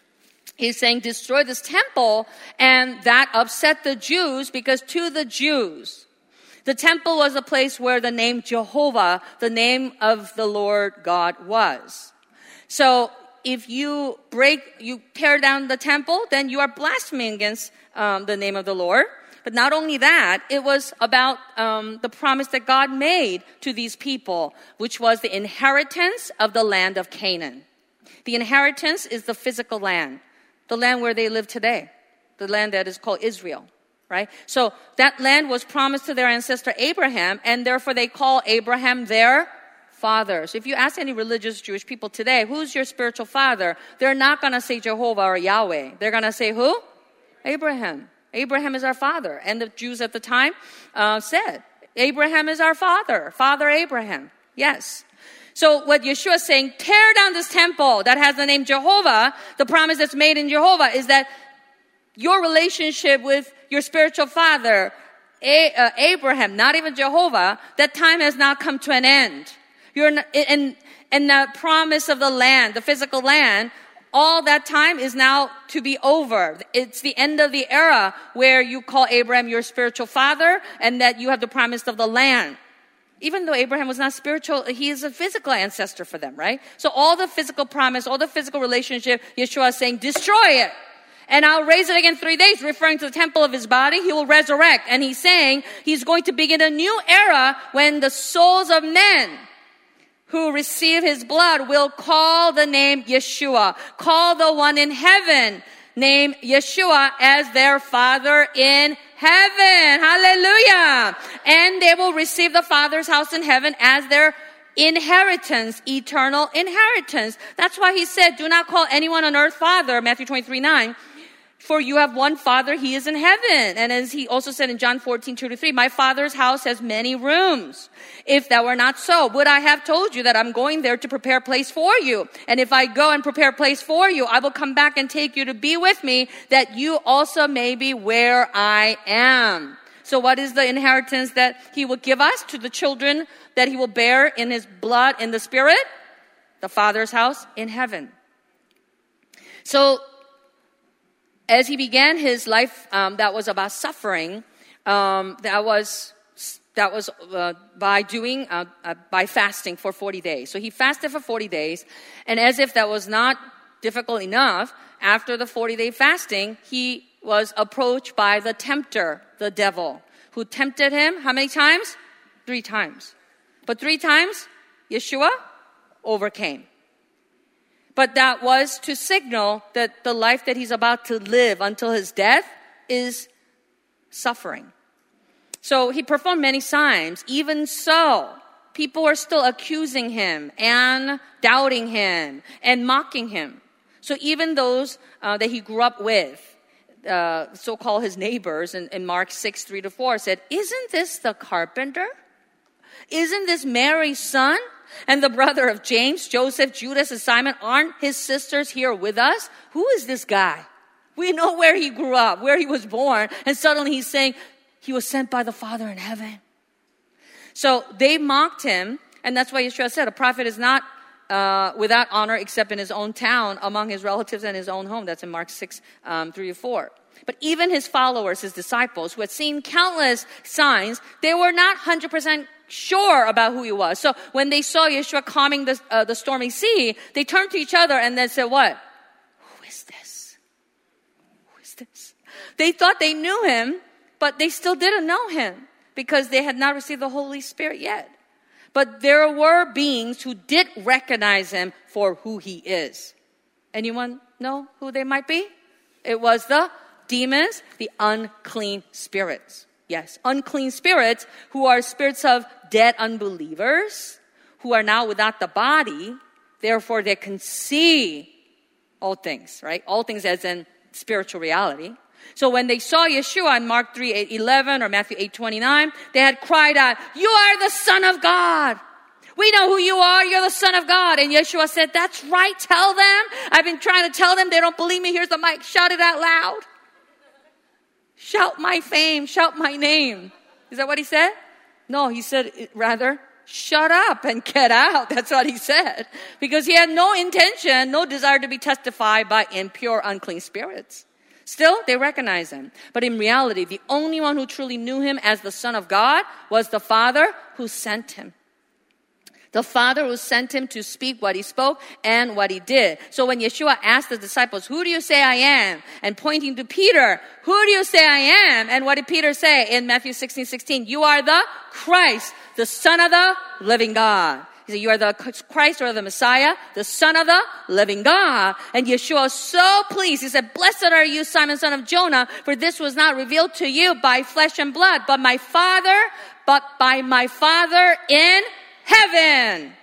Speaker 1: He's saying, destroy this temple, and that upset the Jews because to the Jews, the temple was a place where the name Jehovah, the name of the Lord God, was. So if you break, you tear down the temple, then you are blaspheming against um, the name of the Lord. But not only that, it was about um, the promise that God made to these people, which was the inheritance of the land of Canaan. The inheritance is the physical land, the land where they live today, the land that is called Israel. Right? So that land was promised to their ancestor Abraham, and therefore they call Abraham their father. So if you ask any religious Jewish people today, who's your spiritual father? They're not going to say Jehovah or Yahweh. They're going to say who? Abraham. Abraham is our father. And the Jews at the time uh, said, Abraham is our father. Father Abraham. Yes. So what Yeshua is saying, tear down this temple that has the name Jehovah. The promise that's made in Jehovah is that your relationship with your spiritual father, A- uh, Abraham, not even Jehovah, that time has now come to an end. You're not, and, and the promise of the land, the physical land, all that time is now to be over. It's the end of the era where you call Abraham your spiritual father and that you have the promise of the land. Even though Abraham was not spiritual, he is a physical ancestor for them, right? So all the physical promise, all the physical relationship, Yeshua is saying, destroy it. And I'll raise it again three days, referring to the temple of his body. He will resurrect. And he's saying he's going to begin a new era when the souls of men who receive his blood will call the name Yeshua, call the one in heaven named Yeshua as their Father in heaven. Hallelujah. And they will receive the Father's house in heaven as their inheritance, eternal inheritance. That's why he said, do not call anyone on earth Father, Matthew twenty-three nine. For you have one Father, he is in heaven. And as he also said in John fourteen two to three, my Father's house has many rooms. If that were not so, would I have told you that I'm going there to prepare a place for you? And if I go and prepare a place for you, I will come back and take you to be with me, that you also may be where I am. So what is the inheritance that he will give us to the children that he will bear in his blood, in the Spirit? The Father's house in heaven. So as he began his life um, that was about suffering, um, that was that was uh, by doing uh, uh, by fasting for forty days. So he fasted for forty days, and as if that was not difficult enough, after the forty-day fasting, he was approached by the tempter, the devil, who tempted him how many times? Three times. But three times, Yeshua overcame. But that was to signal that the life that he's about to live until his death is suffering. So he performed many signs. Even so, people are still accusing him and doubting him and mocking him. So even those uh, that he grew up with, uh, so-called his neighbors in, in Mark six, three to four, said, isn't this the carpenter? Isn't this Mary's son? And the brother of James, Joseph, Judas, and Simon, aren't his sisters here with us? Who is this guy? We know where he grew up, where he was born. And suddenly he's saying he was sent by the Father in heaven. So they mocked him. And that's why Yeshua said a prophet is not uh, without honor except in his own town, among his relatives and his own home. That's in Mark six, um, three to four. But even his followers, his disciples, who had seen countless signs, they were not one hundred percent sure about who he was. So when they saw Yeshua calming the, uh, the stormy sea, they turned to each other and then said, what? Who is this? Who is this? They thought they knew him, but they still didn't know him because they had not received the Holy Spirit yet. But there were beings who did recognize him for who he is. Anyone know who they might be? It was the demons, the unclean spirits. Yes, unclean spirits who are spirits of dead unbelievers who are now without the body. Therefore, they can see all things, right? All things as in spiritual reality. So when they saw Yeshua in Mark three, eight, eleven or Matthew eight, twenty-nine, they had cried out, "You are the Son of God. We know who you are. You're the Son of God." And Yeshua said, "That's right. Tell them. I've been trying to tell them. They don't believe me. Here's the mic. Shout it out loud. Shout my fame. Shout my name." Is that what he said? No, he said rather, shut up and get out. That's what he said. Because he had no intention, no desire to be testified by impure, unclean spirits. Still, they recognized him. But in reality, the only one who truly knew him as the Son of God was the Father who sent him. The Father who sent him to speak what he spoke and what he did. So when Yeshua asked the disciples, "Who do you say I am?" and pointing to Peter, "Who do you say I am?" And what did Peter say in Matthew sixteen, sixteen? "You are the Christ, the Son of the living God." He said, "You are the Christ or the Messiah, the Son of the living God." And Yeshua was so pleased. He said, "Blessed are you, Simon, son of Jonah, for this was not revealed to you by flesh and blood, but my Father, but by my Father in heaven."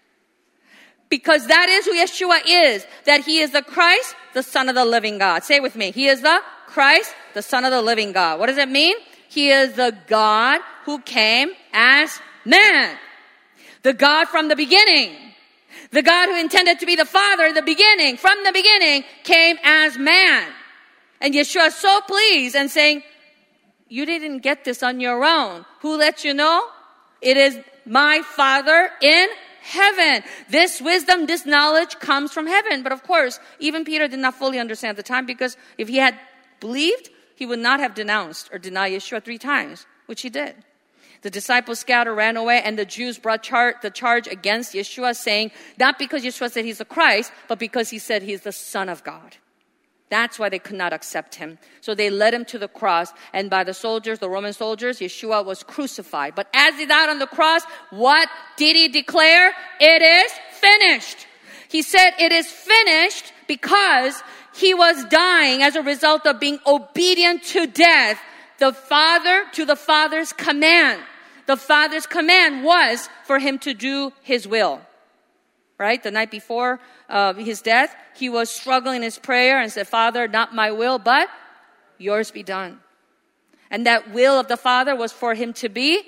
Speaker 1: Because that is who Yeshua is, that he is the Christ, the Son of the living God. Say it with me. He is the Christ, the Son of the living God. What does it mean? He is the God who came as man. The God from the beginning. The God who intended to be the Father in the beginning, from the beginning, came as man. And Yeshua is so pleased and saying, "You didn't get this on your own. Who let you know? It is my Father in heaven." This wisdom, this knowledge comes from heaven. But of course, even Peter did not fully understand at the time, because if he had believed, he would not have denounced or denied Yeshua three times, which he did. The disciples scattered, ran away, and the Jews brought char- the charge against Yeshua, saying, not because Yeshua said he's the Christ, but because he said he's the Son of God. That's why they could not accept him. So they led him to the cross, and by the soldiers, the Roman soldiers, Yeshua was crucified. But as he died on the cross, what did he declare? It is finished. He said it is finished because he was dying as a result of being obedient to death. The Father, to the Father's command. The Father's command was for him to do his will. Right? The night before uh, his death, he was struggling in his prayer and said, "Father, not my will, but yours be done." And that will of the Father was for him to be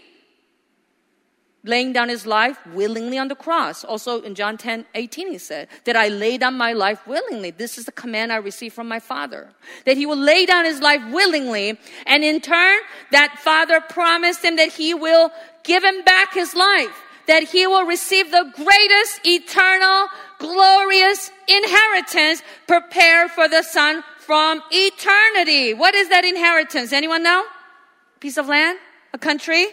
Speaker 1: laying down his life willingly on the cross. Also in John ten, eighteen, he said, that I lay down my life willingly. This is the command I received from my Father. That he will lay down his life willingly. And in turn, that Father promised him that he will give him back his life. That he will receive the greatest, eternal, glorious inheritance prepared for the Son from eternity. What is that inheritance? Anyone know? A piece of land? A country?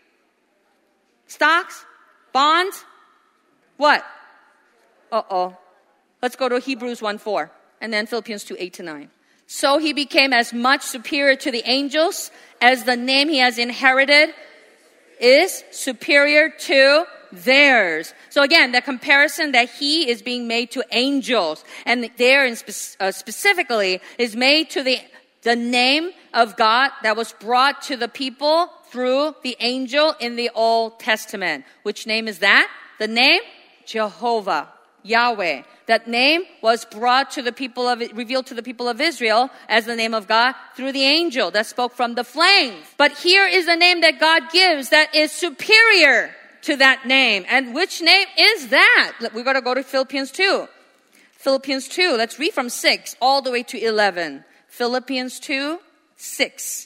Speaker 1: Stocks? Bonds? What? Uh-oh. Let's go to Hebrews one four and then Philippians two, eight to nine. So he became as much superior to the angels as the name he has inherited is superior to theirs. So again, the comparison that he is being made to angels, and there in spe- uh, specifically is made to the the name of God that was brought to the people through the angel in the Old Testament. Which name is that? The name? Jehovah, Yahweh. That name was brought to the people of, revealed to the people of Israel as the name of God through the angel that spoke from the flames. But here is a name that God gives that is superior to that name. And which name is that? We're going to go to Philippians two. Philippians two, let's read from six all the way to eleven. Philippians two, six.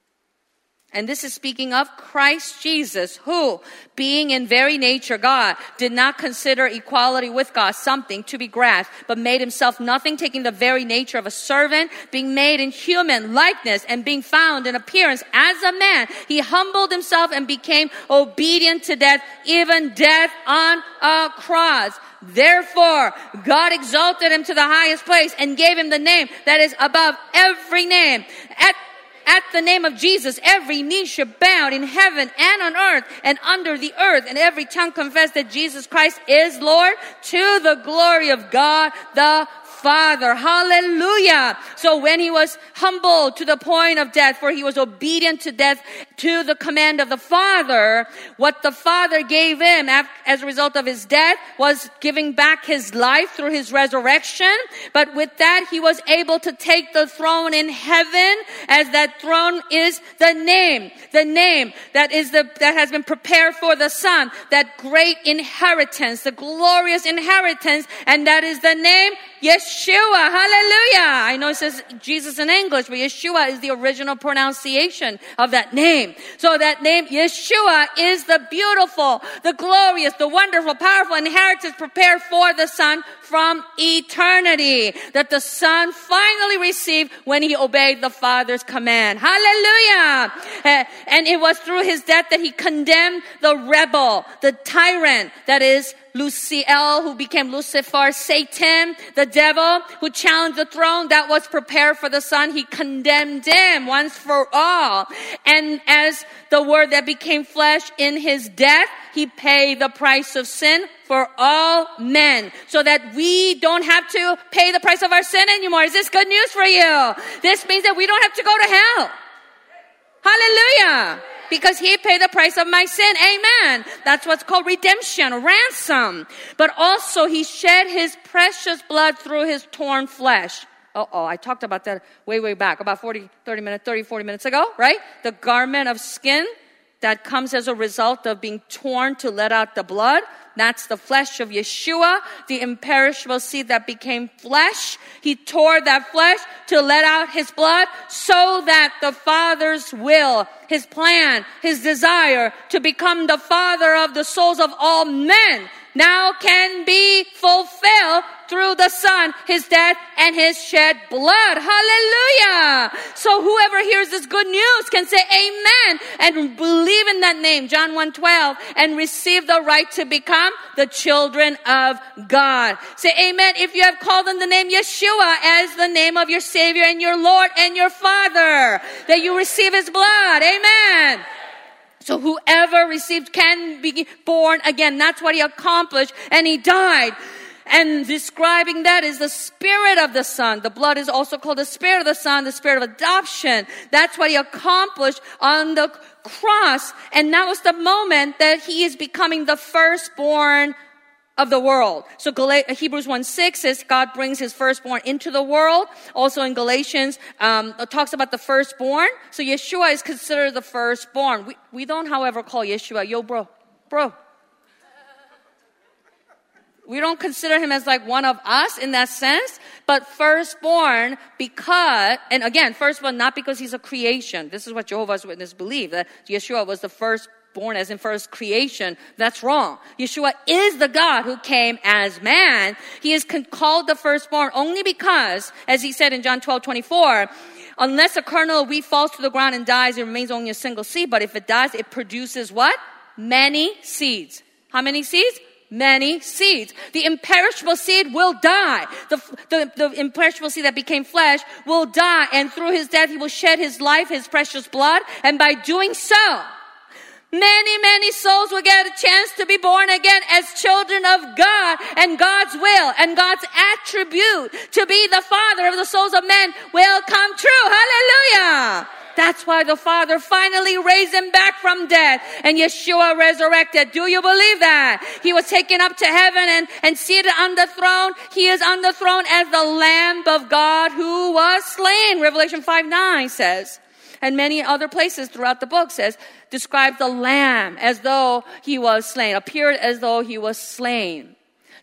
Speaker 1: And this is speaking of Christ Jesus, who, being in very nature God, did not consider equality with God something to be grasped, but made himself nothing, taking the very nature of a servant, being made in human likeness, and being found in appearance as a man. He humbled himself and became obedient to death, even death on a cross. Therefore, God exalted him to the highest place and gave him the name that is above every name. At At the name of Jesus, every knee should bow in heaven and on earth and under the earth, and every tongue confess that Jesus Christ is Lord, to the glory of God the Father. Hallelujah. So when he was humbled to the point of death, for he was obedient to death to the command of the Father, what the Father gave him as a result of his death was giving back his life through his resurrection. But with that, he was able to take the throne in heaven, as that throne is the name, the name that is the, that has been prepared for the Son, that great inheritance, the glorious inheritance, and that is the name Yeshua. Hallelujah. I know it says Jesus in English, but Yeshua is the original pronunciation of that name. So that name, Yeshua, is the beautiful, the glorious, the wonderful, powerful inheritance prepared for the Son from eternity, that the Son finally received when he obeyed the Father's command. Hallelujah. And it was through his death that he condemned the rebel, the tyrant, that is Lucifer, who became Lucifer, Satan, the devil, who challenged the throne that was prepared for the Son. He condemned him once for all. And as the Word that became flesh in his death, he paid the price of sin for all men, so that we don't have to pay the price of our sin anymore. Is this good news for you? This means that we don't have to go to hell. Hallelujah. Because he paid the price of my sin. Amen. That's what's called redemption, ransom. But also he shed his precious blood through his torn flesh. Uh-oh, I talked about that way, way back, about forty, thirty minutes, thirty, forty minutes ago, right? The garment of skin that comes as a result of being torn to let out the blood. That's the flesh of Yeshua, the imperishable seed that became flesh. He tore that flesh to let out his blood so that the Father's will, his plan, his desire to become the Father of the souls of all men now can be fulfilled through the Son, his death, and his shed blood. Hallelujah. So whoever hears this good news can say amen and believe in that name, John one twelve, and receive the right to become the children of God. Say amen if you have called on the name Yeshua as the name of your Savior and your Lord and your Father, that you receive his blood. Amen. So whoever received can be born again. That's what he accomplished, and he died. And describing that is the Spirit of the Son. The blood is also called the Spirit of the Son, the Spirit of adoption. That's what he accomplished on the cross. And that was the moment that he is becoming the firstborn of the world. So Hebrews one six says God brings his firstborn into the world. Also in Galatians, um, it talks about the firstborn. So Yeshua is considered the firstborn. We, we don't, however, call Yeshua, yo, bro, bro. We don't consider him as like one of us in that sense, but firstborn because, and again, firstborn not because he's a creation. This is what Jehovah's Witnesses believe, that Yeshua was the firstborn as in first creation. That's wrong. Yeshua is the God who came as man. He is called the firstborn only because, as he said in John twelve twenty-four, unless a kernel of wheat falls to the ground and dies, it remains only a single seed. But if it dies, it produces what? Many seeds. How many seeds? Many seeds. The imperishable seed will die. The, the, the imperishable seed that became flesh will die. And through his death, he will shed his life, his precious blood. And by doing so, many, many souls will get a chance to be born again as children of God, and God's will and God's attribute to be the Father of the souls of men will come true. Hallelujah. That's why the Father finally raised him back from death and Yeshua resurrected. Do you believe that? He was taken up to heaven and, and seated on the throne. He is on the throne as the Lamb of God who was slain. Revelation five nine says. And many other places throughout the book says, describes the Lamb as though he was slain, appeared as though he was slain.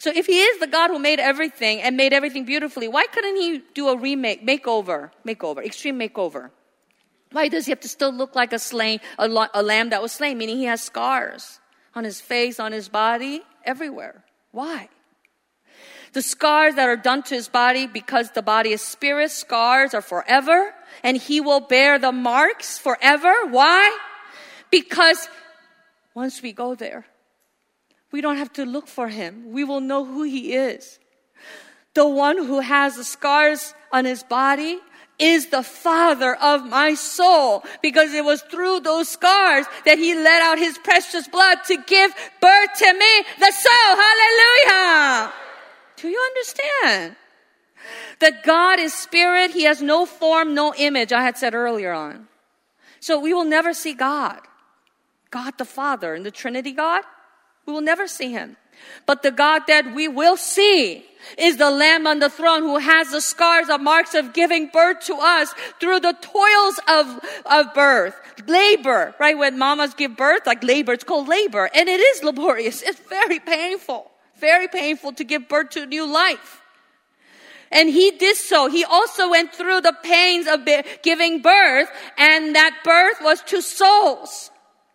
Speaker 1: So if he is the God who made everything and made everything beautifully, why couldn't he do a remake, makeover, makeover, extreme makeover? Why does he have to still look like a slain, a, a lamb that was slain, meaning he has scars on his face, on his body, everywhere? Why? The scars that are done to his body, because the body is spirit, scars are forever, and he will bear the marks forever. Why? Because once we go there, we don't have to look for him. We will know who he is. The one who has the scars on his body is the Father of my soul, because it was through those scars that he let out his precious blood to give birth to me, the soul. Hallelujah! Do you understand? That God is spirit. He has no form, no image, I had said earlier on. So we will never see God. God the Father and the Trinity God, we will never see him. But the God that we will see is the Lamb on the throne who has the scars of marks of giving birth to us through the toils of, of birth. Labor, right? When mamas give birth, like labor, it's called labor. And it is laborious. It's very painful. Very painful to give birth to a new life. And he did so. He also went through the pains of giving birth, and that birth was to souls.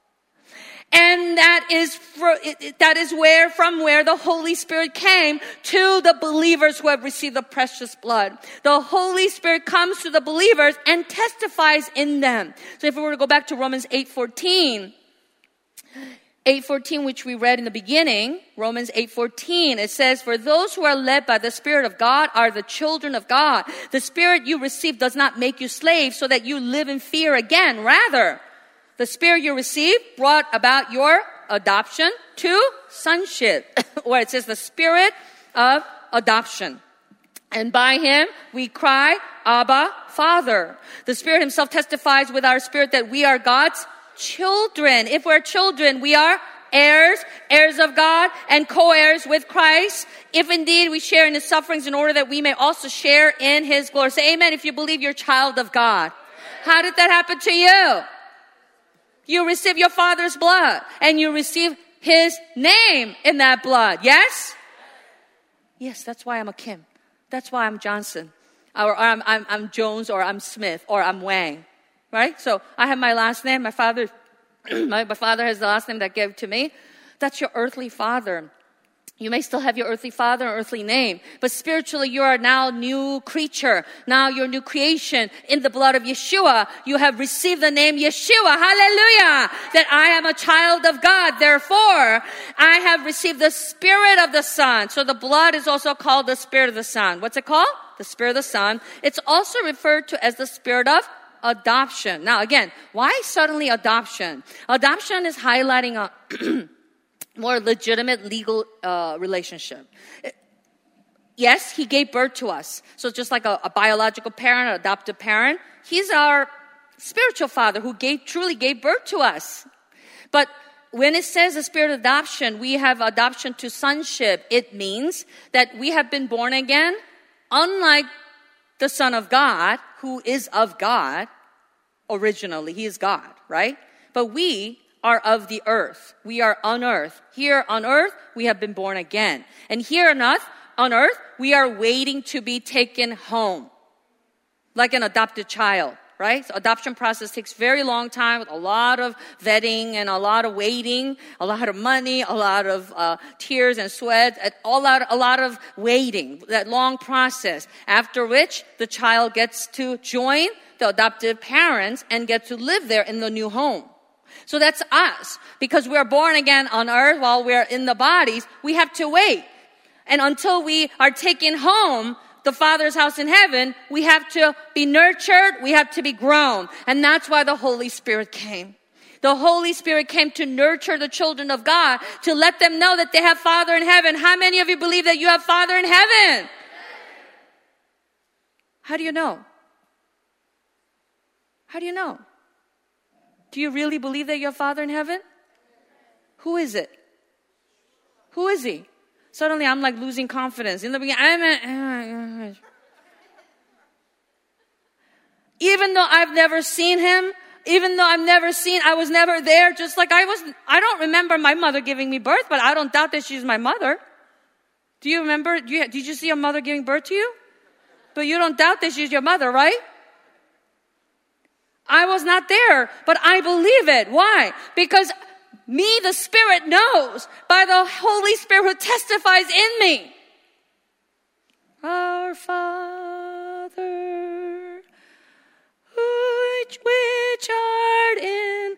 Speaker 1: And that is for, that is where, from where the Holy Spirit came to the believers who have received the precious blood. The Holy Spirit comes to the believers and testifies in them. So if we were to go back to Romans eight fourteen, eight fourteen, which we read in the beginning, Romans eight fourteen, it says, "For those who are led by the Spirit of God are the children of God. The Spirit you receive does not make you slaves so that you live in fear again. Rather, the Spirit you received brought about your adoption to sonship," where it says the Spirit of adoption. "And by him we cry, Abba, Father." The Spirit himself testifies with our spirit that we are God's children. If we're children, we are heirs, heirs of God, and co-heirs with Christ. If indeed we share in his sufferings, in order that we may also share in his glory. Say amen if you believe you're a child of God. How did that happen to you? You receive your Father's blood, and you receive his name in that blood. Yes? Yes, that's why I'm a Kim. That's why I'm Johnson. Or I'm, I'm, I'm Jones, or I'm Smith, or I'm Wang. Right? So I have my last name. My father, my, my father has the last name that gave to me. That's your earthly father. You may still have your earthly father and earthly name, but spiritually you are now a new creature. Now you're a new creation in the blood of Yeshua. You have received the name Yeshua. Hallelujah! That I am a child of God. Therefore, I have received the Spirit of the Son. So the blood is also called the Spirit of the Son. What's it called? The Spirit of the Son. It's also referred to as the Spirit of adoption. Now again, why suddenly adoption? Adoption is highlighting a more legitimate legal uh, relationship. Yes, he gave birth to us. So just like a, a biological parent, an adoptive parent, he's our spiritual father who gave, truly gave birth to us. But when it says the spirit of adoption, we have adoption to sonship. It means that we have been born again, unlike the Son of God, who is of God originally. He is God, right? But we are of the earth. We are on earth. Here on earth, we have been born again. And here on earth, on earth, we are waiting to be taken home. Like an adopted child, right? So adoption process takes very long time with a lot of vetting and a lot of waiting, a lot of money, a lot of uh, tears and sweat, a lot, a lot of waiting, that long process. After which, the child gets to join the adoptive parents and get to live there in the new home. So that's us. Because we're born again on earth while we're in the bodies, we have to wait. And until we are taken home, the Father's house in heaven, we have to be nurtured, we have to be grown. And that's why the Holy Spirit came. The Holy Spirit came to nurture the children of God, to let them know that they have Father in heaven. How many of you believe that you have Father in heaven? How do you know? How do you know? Do you really believe that you have Father in heaven? Who is it? Who is he? Suddenly I'm like losing confidence. In the beginning, I'm a, even though I've never seen him, even though I've never seen, I was never there, just like I was, I don't remember my mother giving me birth, but I don't doubt that she's my mother. Do you remember? Do you, did you see your mother giving birth to you? But you don't doubt that she's your mother, right? I was not there, but I believe it. Why? Because me, the Spirit, knows by the Holy Spirit who testifies in me. Our Father, which, which art in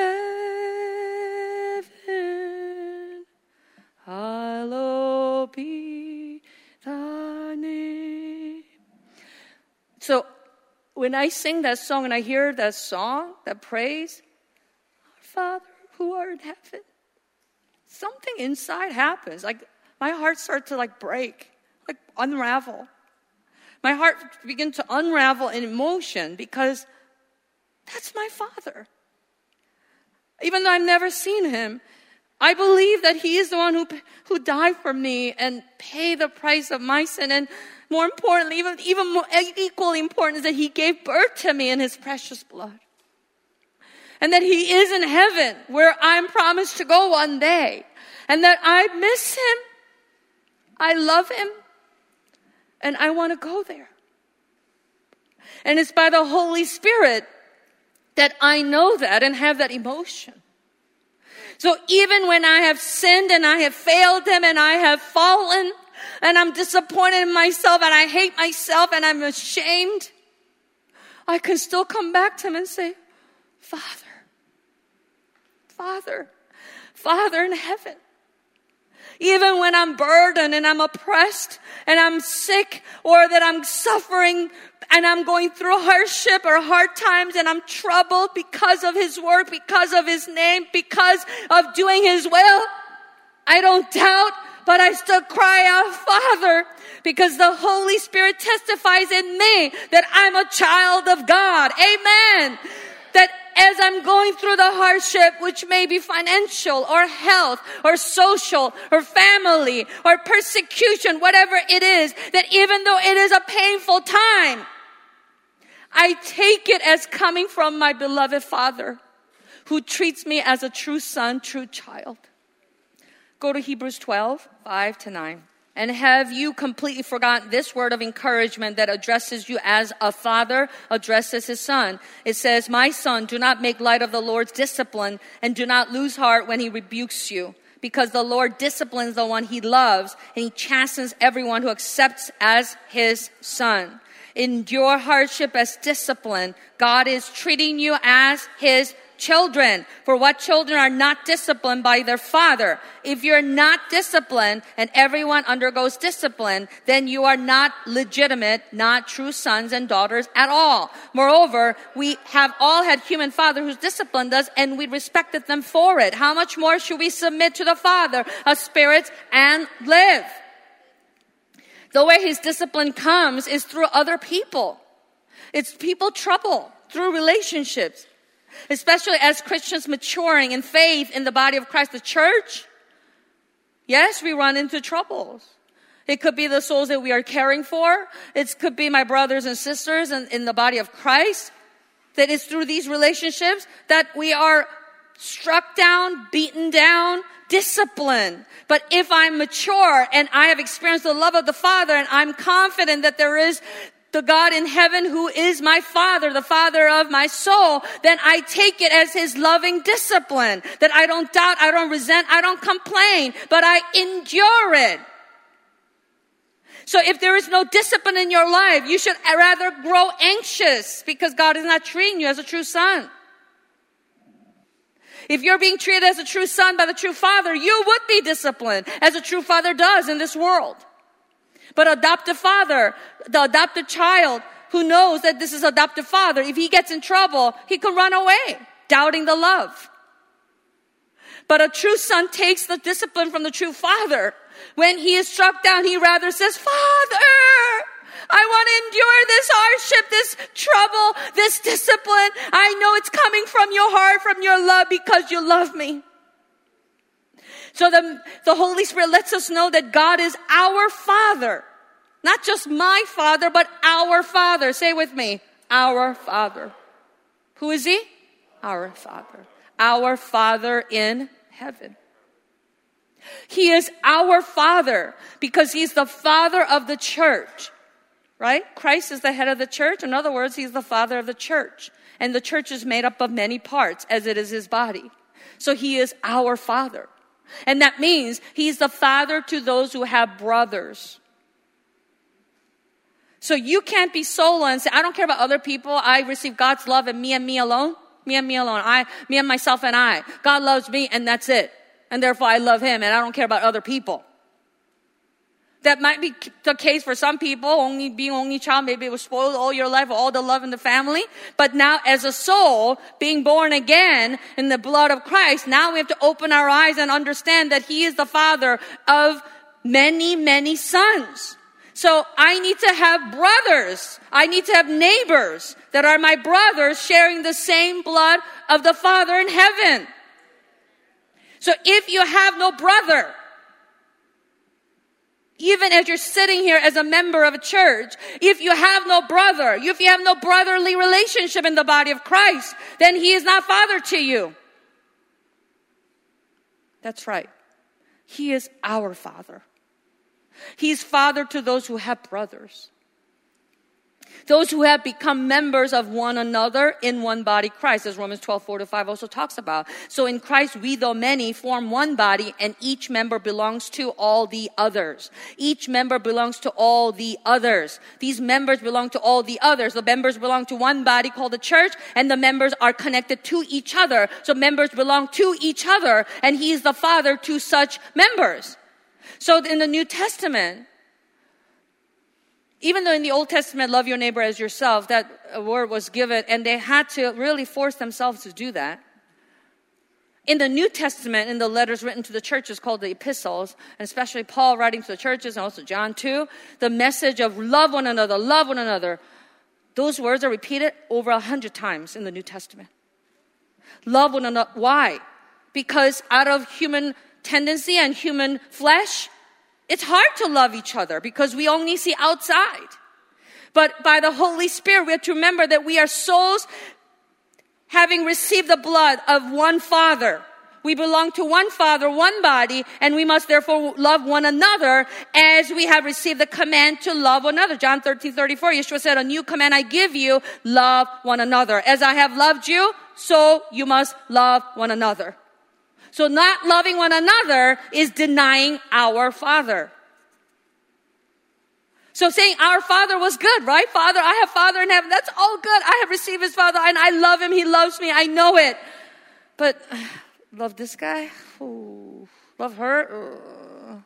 Speaker 1: heaven, hallowed be thy name. So when I sing that song and I hear that song, that praise, our Father who art in heaven, something inside happens. Like my heart starts to like break, like unravel. My heart begins to unravel in emotion because that's my Father. Even though I've never seen him, I believe that he is the one who who died for me and paid the price of my sin. And more importantly, even, even more equally important is that he gave birth to me in his precious blood. And that he is in heaven where I'm promised to go one day. And that I miss him. I love him. And I want to go there. And it's by the Holy Spirit that I know that and have that emotion. So even when I have sinned and I have failed him and I have fallen and I'm disappointed in myself and I hate myself and I'm ashamed, I can still come back to him and say, Father, Father, Father in heaven. Even when I'm burdened and I'm oppressed and I'm sick or that I'm suffering and I'm going through hardship or hard times and I'm troubled because of his work, because of his name, because of doing his will, I don't doubt, but I still cry out, Father, because the Holy Spirit testifies in me that I'm a child of God. Amen. That as I'm going through the hardship, which may be financial or health or social or family or persecution, whatever it is, that even though it is a painful time, I take it as coming from my beloved Father who treats me as a true son, true child. Go to Hebrews twelve, five to nine. And have you completely forgotten this word of encouragement that addresses you as a father addresses his son? It says, my son, do not make light of the Lord's discipline and do not lose heart when he rebukes you. Because the Lord disciplines the one he loves and he chastens everyone who accepts as his son. Endure hardship as discipline. God is treating you as his children. For what children are not disciplined by their father? If you're not disciplined and everyone undergoes discipline, then you are not legitimate, not true sons and daughters at all. Moreover, we have all had human father who's disciplined us and we respected them for it. How much more should we submit to the Father of spirits and live? The way his discipline comes is through other people. It's people trouble through relationships. Especially as Christians maturing in faith in the body of Christ, the church, yes, we run into troubles. It could be the souls that we are caring for. It could be my brothers and sisters in, in the body of Christ. That it's through these relationships that we are struck down, beaten down, disciplined. But if I'm mature and I have experienced the love of the Father and I'm confident that there is the God in heaven who is my Father, the Father of my soul, then I take it as his loving discipline. That I don't doubt, I don't resent, I don't complain, but I endure it. So if there is no discipline in your life, you should rather grow anxious because God is not treating you as a true son. If you're being treated as a true son by the true Father, you would be disciplined as a true father does in this world. But adoptive father, the adopted child who knows that this is adoptive father, if he gets in trouble, he can run away, doubting the love. But a true son takes the discipline from the true father. When he is struck down, he rather says, Father, I want to endure this hardship, this trouble, this discipline. I know it's coming from your heart, from your love, because you love me. So the, the Holy Spirit lets us know that God is our Father. Not just my Father, but our Father. Say with me, our Father. Who is he? Our Father. Our Father in heaven. He is our Father because He's the Father of the church, right? Christ is the head of the church. In other words, He's the Father of the church. And the church is made up of many parts as it is His body. So He is our Father. And that means He's the Father to those who have brothers. So you can't be solo and say, I don't care about other people. I receive God's love and me and me alone. Me and me alone. I, me and myself and I. God loves me and that's it. And therefore I love Him and I don't care about other people. That might be the case for some people. Only being only child, maybe it was spoiled all your life, all the love in the family. But now as a soul, being born again in the blood of Christ, now we have to open our eyes and understand that He is the Father of many, many sons. So I need to have brothers. I need to have neighbors that are my brothers sharing the same blood of the Father in heaven. So if you have no brother, even as you're sitting here as a member of a church, if you have no brother, if you have no brotherly relationship in the body of Christ, then He is not Father to you. That's right. He is our Father. He's Father to those who have brothers. Those who have become members of one another in one body, Christ, as Romans twelve, four to five also talks about. So in Christ, we, though many, form one body, and each member belongs to all the others. Each member belongs to all the others. These members belong to all the others. The members belong to one body called the church, and the members are connected to each other. So members belong to each other, and He is the Father to such members. So in the New Testament, even though in the Old Testament, love your neighbor as yourself, that word was given, and they had to really force themselves to do that. In the New Testament, in the letters written to the churches called the epistles, and especially Paul writing to the churches, and also John too, the message of love one another, love one another, those words are repeated over a hundred times in the New Testament. Love one another. Why? Because out of human tendency and human flesh, it's hard to love each other because we only see outside. But by the Holy Spirit, we have to remember that we are souls having received the blood of one Father. We belong to one Father, one body, and we must therefore love one another as we have received the command to love one another. John thirteen, thirty-four, Yeshua said, a new command I give you, love one another. As I have loved you, so you must love one another. So not loving one another is denying our Father. So saying our Father was good, right? Father, I have Father in heaven. That's all good. I have received His Father and I love Him. He loves me. I know it. But love this guy? Ooh, love her? Ugh.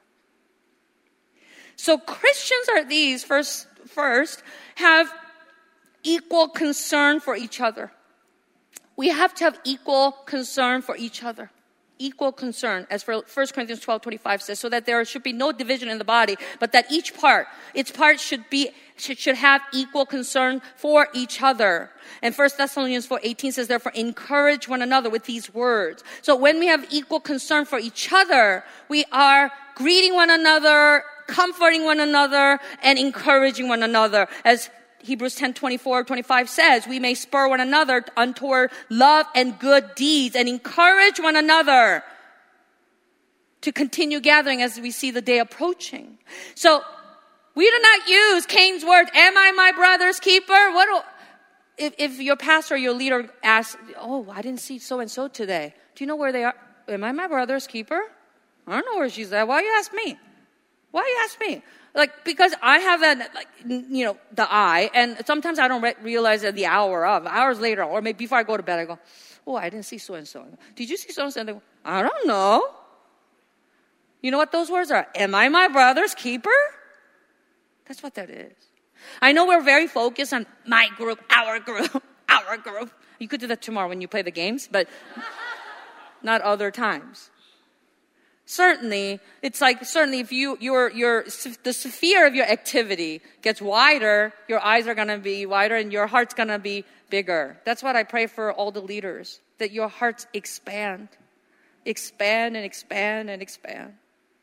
Speaker 1: So Christians are these, first, first, have equal concern for each other. We have to have equal concern for each other. Equal concern, as for First Corinthians twelve, twenty-five says, so that there should be no division in the body, but that each part, its part should be, should, should have equal concern for each other. And First Thessalonians four, eighteen says, therefore encourage one another with these words. So when we have equal concern for each other, we are greeting one another, comforting one another, and encouraging one another. As Hebrews ten, twenty-four, twenty-five says, we may spur one another untoward love and good deeds and encourage one another to continue gathering as we see the day approaching. So we do not use Cain's word, am I my brother's keeper? What do, if, if your pastor or your leader asks, oh, I didn't see so-and-so today. Do you know where they are? Am I my brother's keeper? I don't know where she's at. Why you ask me? Why you ask me? Like, because I have that, like, you know, the eye, and sometimes I don't re- realize that the hour of, hours later, or maybe before I go to bed, I go, oh, I didn't see so-and-so. Did you see so-and-so? And they go, I don't know. You know what those words are? Am I my brother's keeper? That's what that is. I know we're very focused on my group, our group, our group. You could do that tomorrow when you play the games, but not other times. Certainly, it's like, certainly if you, your, your, the sphere of your activity gets wider, your eyes are going to be wider and your heart's going to be bigger. That's what I pray for all the leaders, that your hearts expand, expand and expand and expand.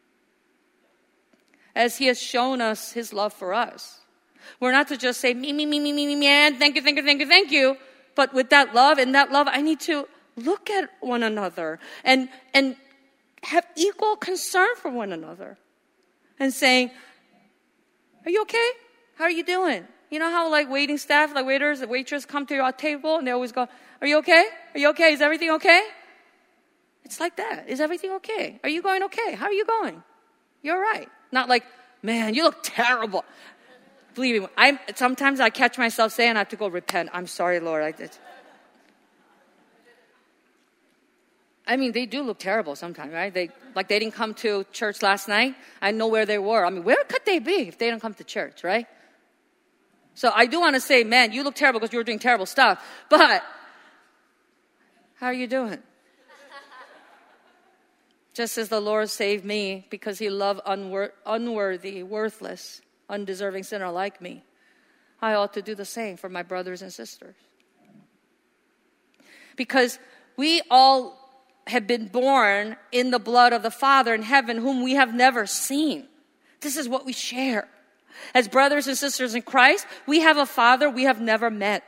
Speaker 1: As He has shown us His love for us. We're not to just say, me, me, me, me, me, me, man, thank you, thank you, thank you, thank you. But with that love, and that love, I need to look at one another and, and, have equal concern for one another and saying, are you okay? How are you doing? You know how like waiting staff, like waiters, the waitress come to your table and they always go, are you okay? Are you okay? Is everything okay? It's like that. Is everything okay? Are you going okay? How are you going? You're right. Not like, man, you look terrible. Believe me, I sometimes I catch myself saying I have to go repent. I'm sorry, Lord. I did. I mean, they do look terrible sometimes, right? They like they didn't come to church last night. I know where they were. I mean, where could they be if they didn't come to church, right? So I do want to say, man, you look terrible because you were doing terrible stuff. But how are you doing? Just as the Lord saved me because he loved unwor- unworthy, worthless, undeserving sinner like me, I ought to do the same for my brothers and sisters. Because we all have been born in the blood of the Father in heaven whom we have never seen. This is what we share. As brothers and sisters in Christ, we have a Father we have never met.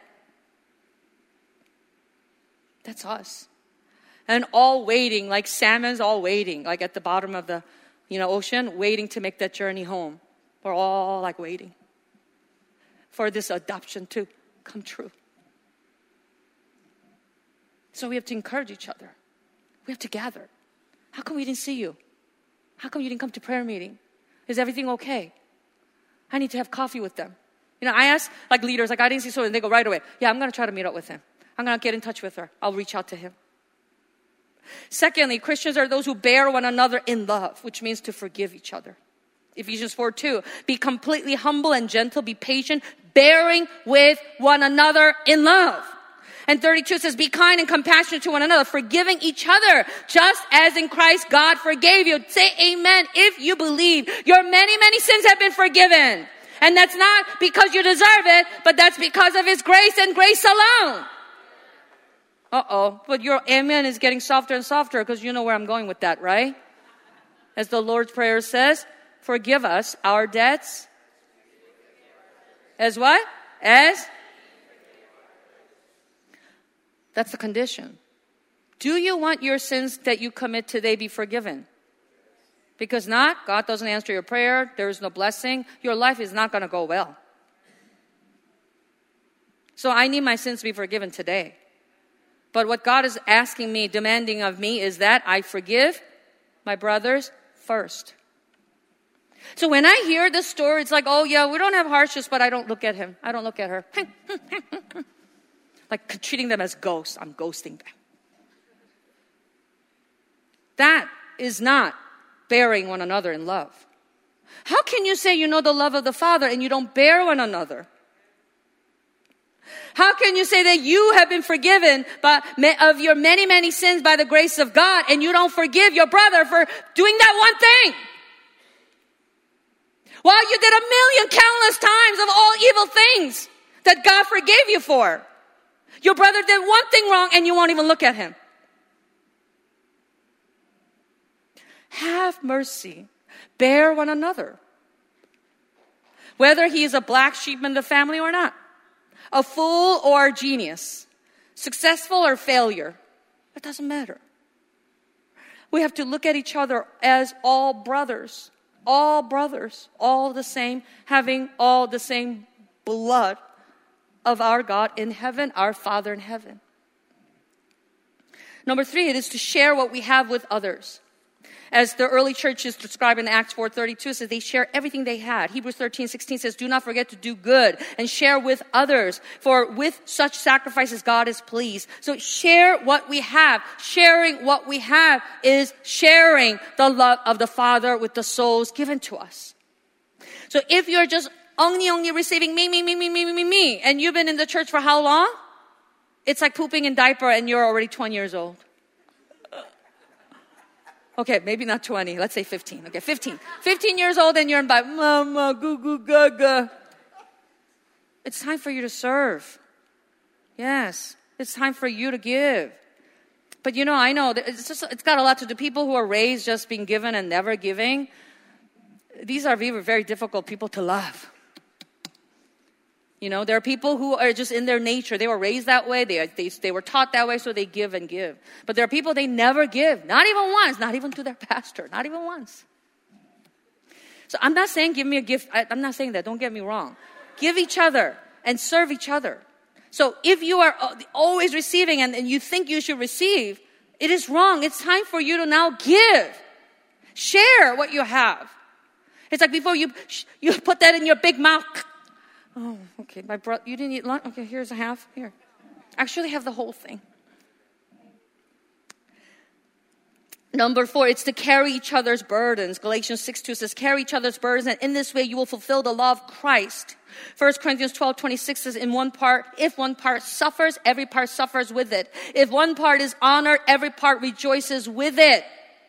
Speaker 1: That's us. And all waiting, like salmon's all waiting, like at the bottom of the you know, ocean, waiting to make that journey home. We're all like waiting for this adoption to come true. So we have to encourage each other. We have to gather. How come we didn't see you? How come you didn't come to prayer meeting? Is everything okay? I need to have coffee with them. You know, I ask like leaders, like I didn't see so, and they go right away, yeah, I'm going to try to meet up with him. I'm going to get in touch with her. I'll reach out to him. Secondly, Christians are those who bear one another in love, which means to forgive each other. Ephesians four two, be completely humble and gentle, be patient, bearing with one another in love. And thirty-two says, be kind and compassionate to one another, forgiving each other, just as in Christ God forgave you. Say amen if you believe your many, many sins have been forgiven. And that's not because you deserve it, but that's because of his grace and grace alone. Uh-oh, but your amen is getting softer and softer because you know where I'm going with that, right? As the Lord's Prayer says, forgive us our debts. As what? As? That's the condition. Do you want your sins that you commit today be forgiven? Because not, God doesn't answer your prayer. There is no blessing. Your life is not going to go well. So I need my sins to be forgiven today. But what God is asking me, demanding of me, is that I forgive my brothers first. So when I hear this story, it's like, oh yeah, we don't have hardships, but I don't look at him. I don't look at her. Like treating them as ghosts. I'm ghosting them. That is not bearing one another in love. How can you say you know the love of the Father and you don't bear one another? How can you say that you have been forgiven by, of your many, many sins by the grace of God and you don't forgive your brother for doing that one thing? While you did a million countless times of all evil things that God forgave you for. Your brother did one thing wrong and you won't even look at him. Have mercy. Bear one another. Whether he is a black sheep in the family or not. A fool or a genius. Successful or failure. It doesn't matter. We have to look at each other as all brothers. All brothers. All the same. Having all the same blood of our God in heaven. Our Father in heaven. Number three, it is to share what we have with others. As the early churches described in Acts four thirty-two, says they share everything they had. Hebrews thirteen sixteen says, do not forget to do good and share with others. For with such sacrifices, God is pleased. So share what we have. Sharing what we have is sharing the love of the Father with the souls given to us. So if you're just only, only receiving me, me, me, me, me, me, me, me, and you've been in the church for how long? It's like pooping in diaper and you're already twenty years old. Okay, maybe not twenty. Let's say fifteen. Okay, fifteen. fifteen years old and you're in Bible. Mama, goo goo gaga. It's time for you to serve. Yes, it's time for you to give. But you know, I know it's just it's got a lot to do. People who are raised just being given and never giving. These are very, very difficult people to love. You know, there are people who are just in their nature. They were raised that way. They, they, they were taught that way, so they give and give. But there are people, they never give. Not even once. Not even to their pastor. Not even once. So I'm not saying give me a gift. I, I'm not saying that. Don't get me wrong. Give each other and serve each other. So if you are always receiving and, and you think you should receive, it is wrong. It's time for you to now give. Share what you have. It's like before you you put that in your big mouth. Oh, okay. My brother, you didn't eat lunch? Okay, here's a half. Here. Actually have the whole thing. Number four, it's to carry each other's burdens. Galatians six two says, carry each other's burdens, and in this way you will fulfill the law of Christ. First Corinthians twelve twenty-six says, in one part, if one part suffers, every part suffers with it. If one part is honored, every part rejoices with it.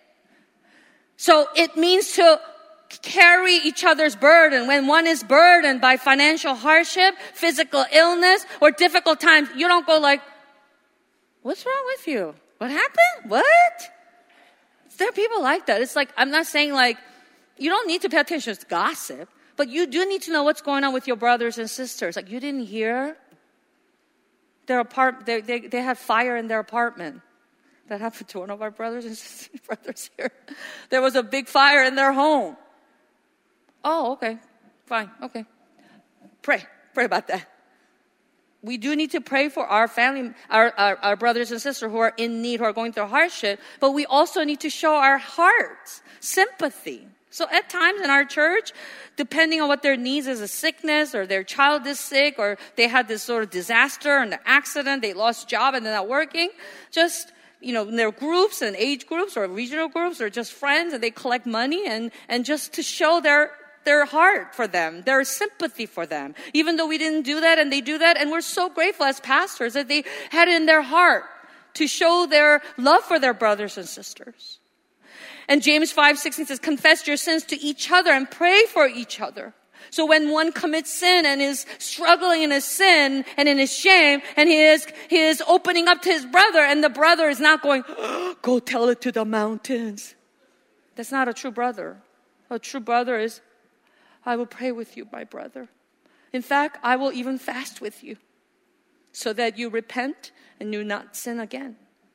Speaker 1: So it means to carry each other's burden. When one is burdened by financial hardship, physical illness, or difficult times, you don't go like, what's wrong with you? What happened? What? There are people like that. It's like, I'm not saying like, you don't need to pay attention to gossip, but you do need to know what's going on with your brothers and sisters. Like, you didn't hear? Their apart, they, they, they had fire in their apartment. That happened to one of our brothers and sisters, brothers here. There was a big fire in their home. Oh, okay. Fine. Okay. Pray. Pray about that. We do need to pray for our family, our, our, our brothers and sisters who are in need, who are going through hardship. But we also need to show our hearts sympathy. So at times in our church, depending on what their needs is, a sickness or their child is sick or they had this sort of disaster and an accident, they lost job and they're not working, just, you know, in their groups and age groups or regional groups or just friends, and they collect money and, and just to show their their heart for them, their sympathy for them. Even though we didn't do that and they do that, and we're so grateful as pastors that they had it in their heart to show their love for their brothers and sisters. And James five sixteen says, confess your sins to each other and pray for each other. So when one commits sin and is struggling in his sin and in his shame, and he is, he is opening up to his brother, and the brother is not going, oh, go tell it to the mountains. That's not a true brother. A true brother is, I will pray with you, my brother. In fact, I will even fast with you so that you repent and do not sin again.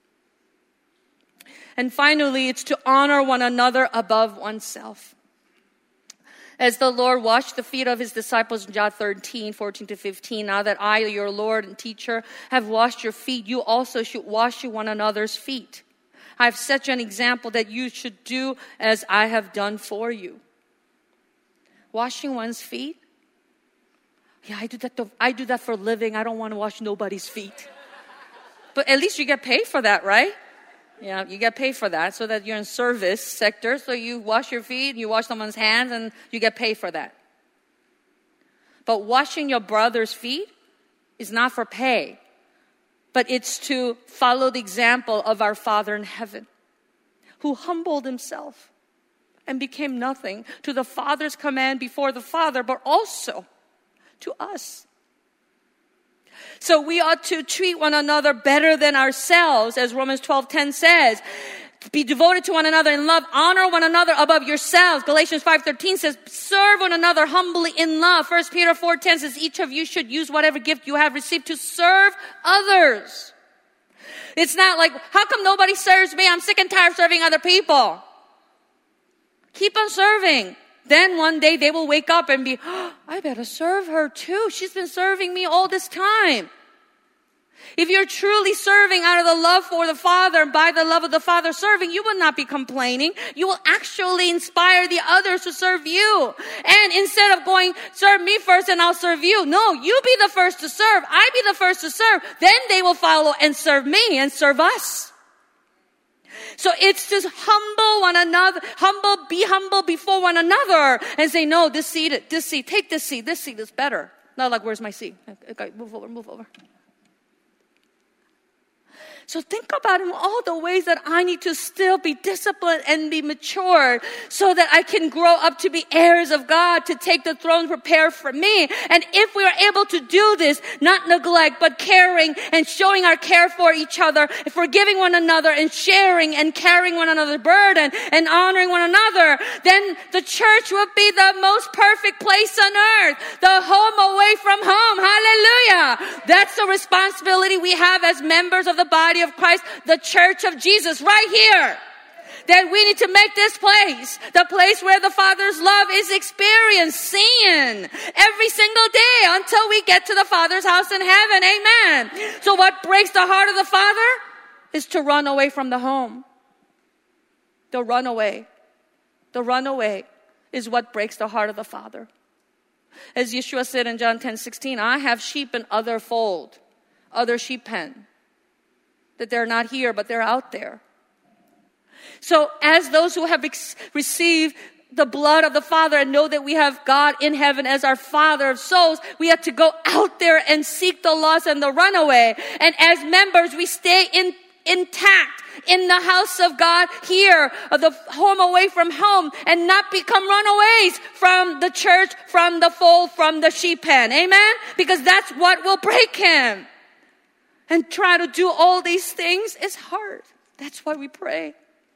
Speaker 1: And finally, it's to honor one another above oneself. As the Lord washed the feet of his disciples in John thirteen, fourteen to fifteen, now that I, your Lord and teacher, have washed your feet, you also should wash one another's feet. I have set you an example that you should do as I have done for you. Washing one's feet? Yeah, I do that. To, I do that for a living. I don't want to wash nobody's feet. But at least you get paid for that, right? Yeah, you get paid for that so that you're in service sector. So you wash your feet, you wash someone's hands, and you get paid for that. But washing your brother's feet is not for pay, but it's to follow the example of our Father in heaven, who humbled himself and became nothing, to the Father's command before the Father, but also to us. So we ought to treat one another better than ourselves, as Romans twelve ten says. Be devoted to one another in love. Honor one another above yourselves. Galatians five thirteen says, serve one another humbly in love. First Peter four ten says, each of you should use whatever gift you have received to serve others. It's not like, how come nobody serves me? I'm sick and tired of serving other people. Keep on serving. Then one day they will wake up and be, oh, I better serve her too. She's been serving me all this time. If you're truly serving out of the love for the Father and by the love of the Father serving, you will not be complaining. You will actually inspire the others to serve you. And instead of going, serve me first and I'll serve you. No, you be the first to serve. I be the first to serve. Then they will follow and serve me and serve us. So it's just humble one another, humble, be humble before one another and say, no, this seat, this seat, take this seat, this seat is better. Not like, where's my seat? Okay, move over, move over. So think about in all the ways that I need to still be disciplined and be matured so that I can grow up to be heirs of God, to take the throne prepared for me. And if we are able to do this, not neglect, but caring and showing our care for each other, forgiving one another and sharing and carrying one another's burden and honoring one another, then the church will be the most perfect place on earth. The home away from home. Hallelujah. That's the responsibility we have as members of the body of Christ, the church of Jesus, right here. That we need to make this place the place where the Father's love is experienced, seen every single day until we get to the Father's house in heaven. Amen. So what breaks the heart of the Father is to run away from the home. The runaway. The runaway is what breaks the heart of the Father. As Yeshua said in John ten sixteen, I have sheep in other fold, other sheep pen. That they're not here, but they're out there. So as those who have ex- received the blood of the Father and know that we have God in heaven as our Father of souls, we have to go out there and seek the lost and the runaway. And as members, we stay in, intact in the house of God here, of the home away from home, and not become runaways from the church, from the fold, from the sheep pen. Amen? Because that's what will break him. And try to do all these things is hard. That's why we pray.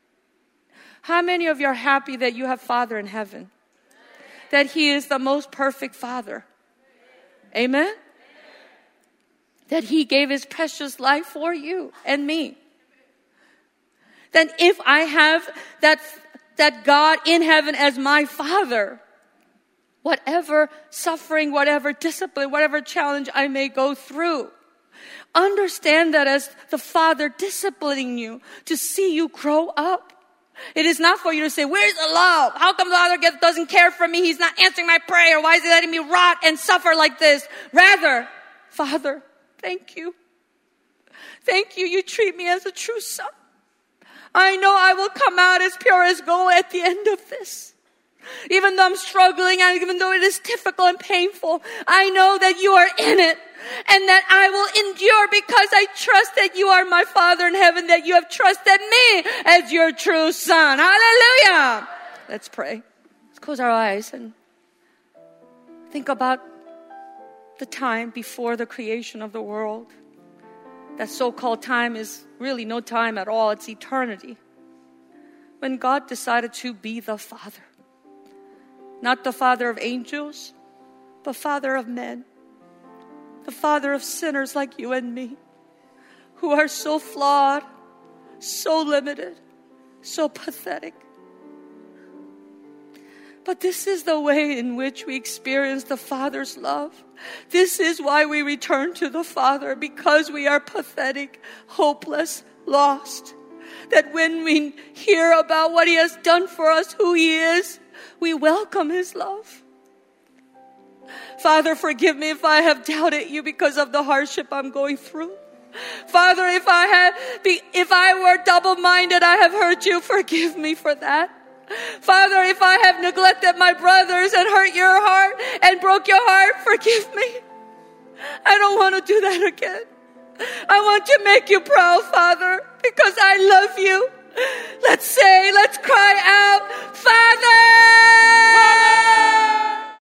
Speaker 1: How many of you are happy that you have Father in heaven? That He is the most perfect Father. Amen? That He gave His precious life for you and me. Then if I have that, that God in heaven as my Father, whatever suffering, whatever discipline, whatever challenge I may go through, understand that as the Father disciplining you to see you grow up. It is not for you to say, where's the love? How come the Father doesn't care for me? He's not answering my prayer. Why is He letting me rot and suffer like this? Rather, Father, thank you. Thank you. You treat me as a true son. I know I will come out as pure as gold at the end of this. Even though I'm struggling and even though it is difficult and painful, I know that you are in it and that I will endure because I trust that you are my Father in heaven, that you have trusted me as your true son. Hallelujah. Let's pray. Let's close our eyes and think about the time before the creation of the world. That so-called time is really no time at all. It's eternity. When God decided to be the Father. Not the Father of angels, but Father of men. The Father of sinners like you and me, who are so flawed, so limited, so pathetic. But this is the way in which we experience the Father's love. This is why we return to the Father, because we are pathetic, hopeless, lost. That when we hear about what He has done for us, who He is, we welcome His love. Father, forgive me if I have doubted you because of the hardship I'm going through. Father, if I have, if I were double-minded, I have hurt you. Forgive me for that. Father, if I have neglected my brothers and hurt your heart and broke your heart, forgive me. I don't want to do that again. I want to make you proud, Father, because I love you. Let's say, let's cry out, Father!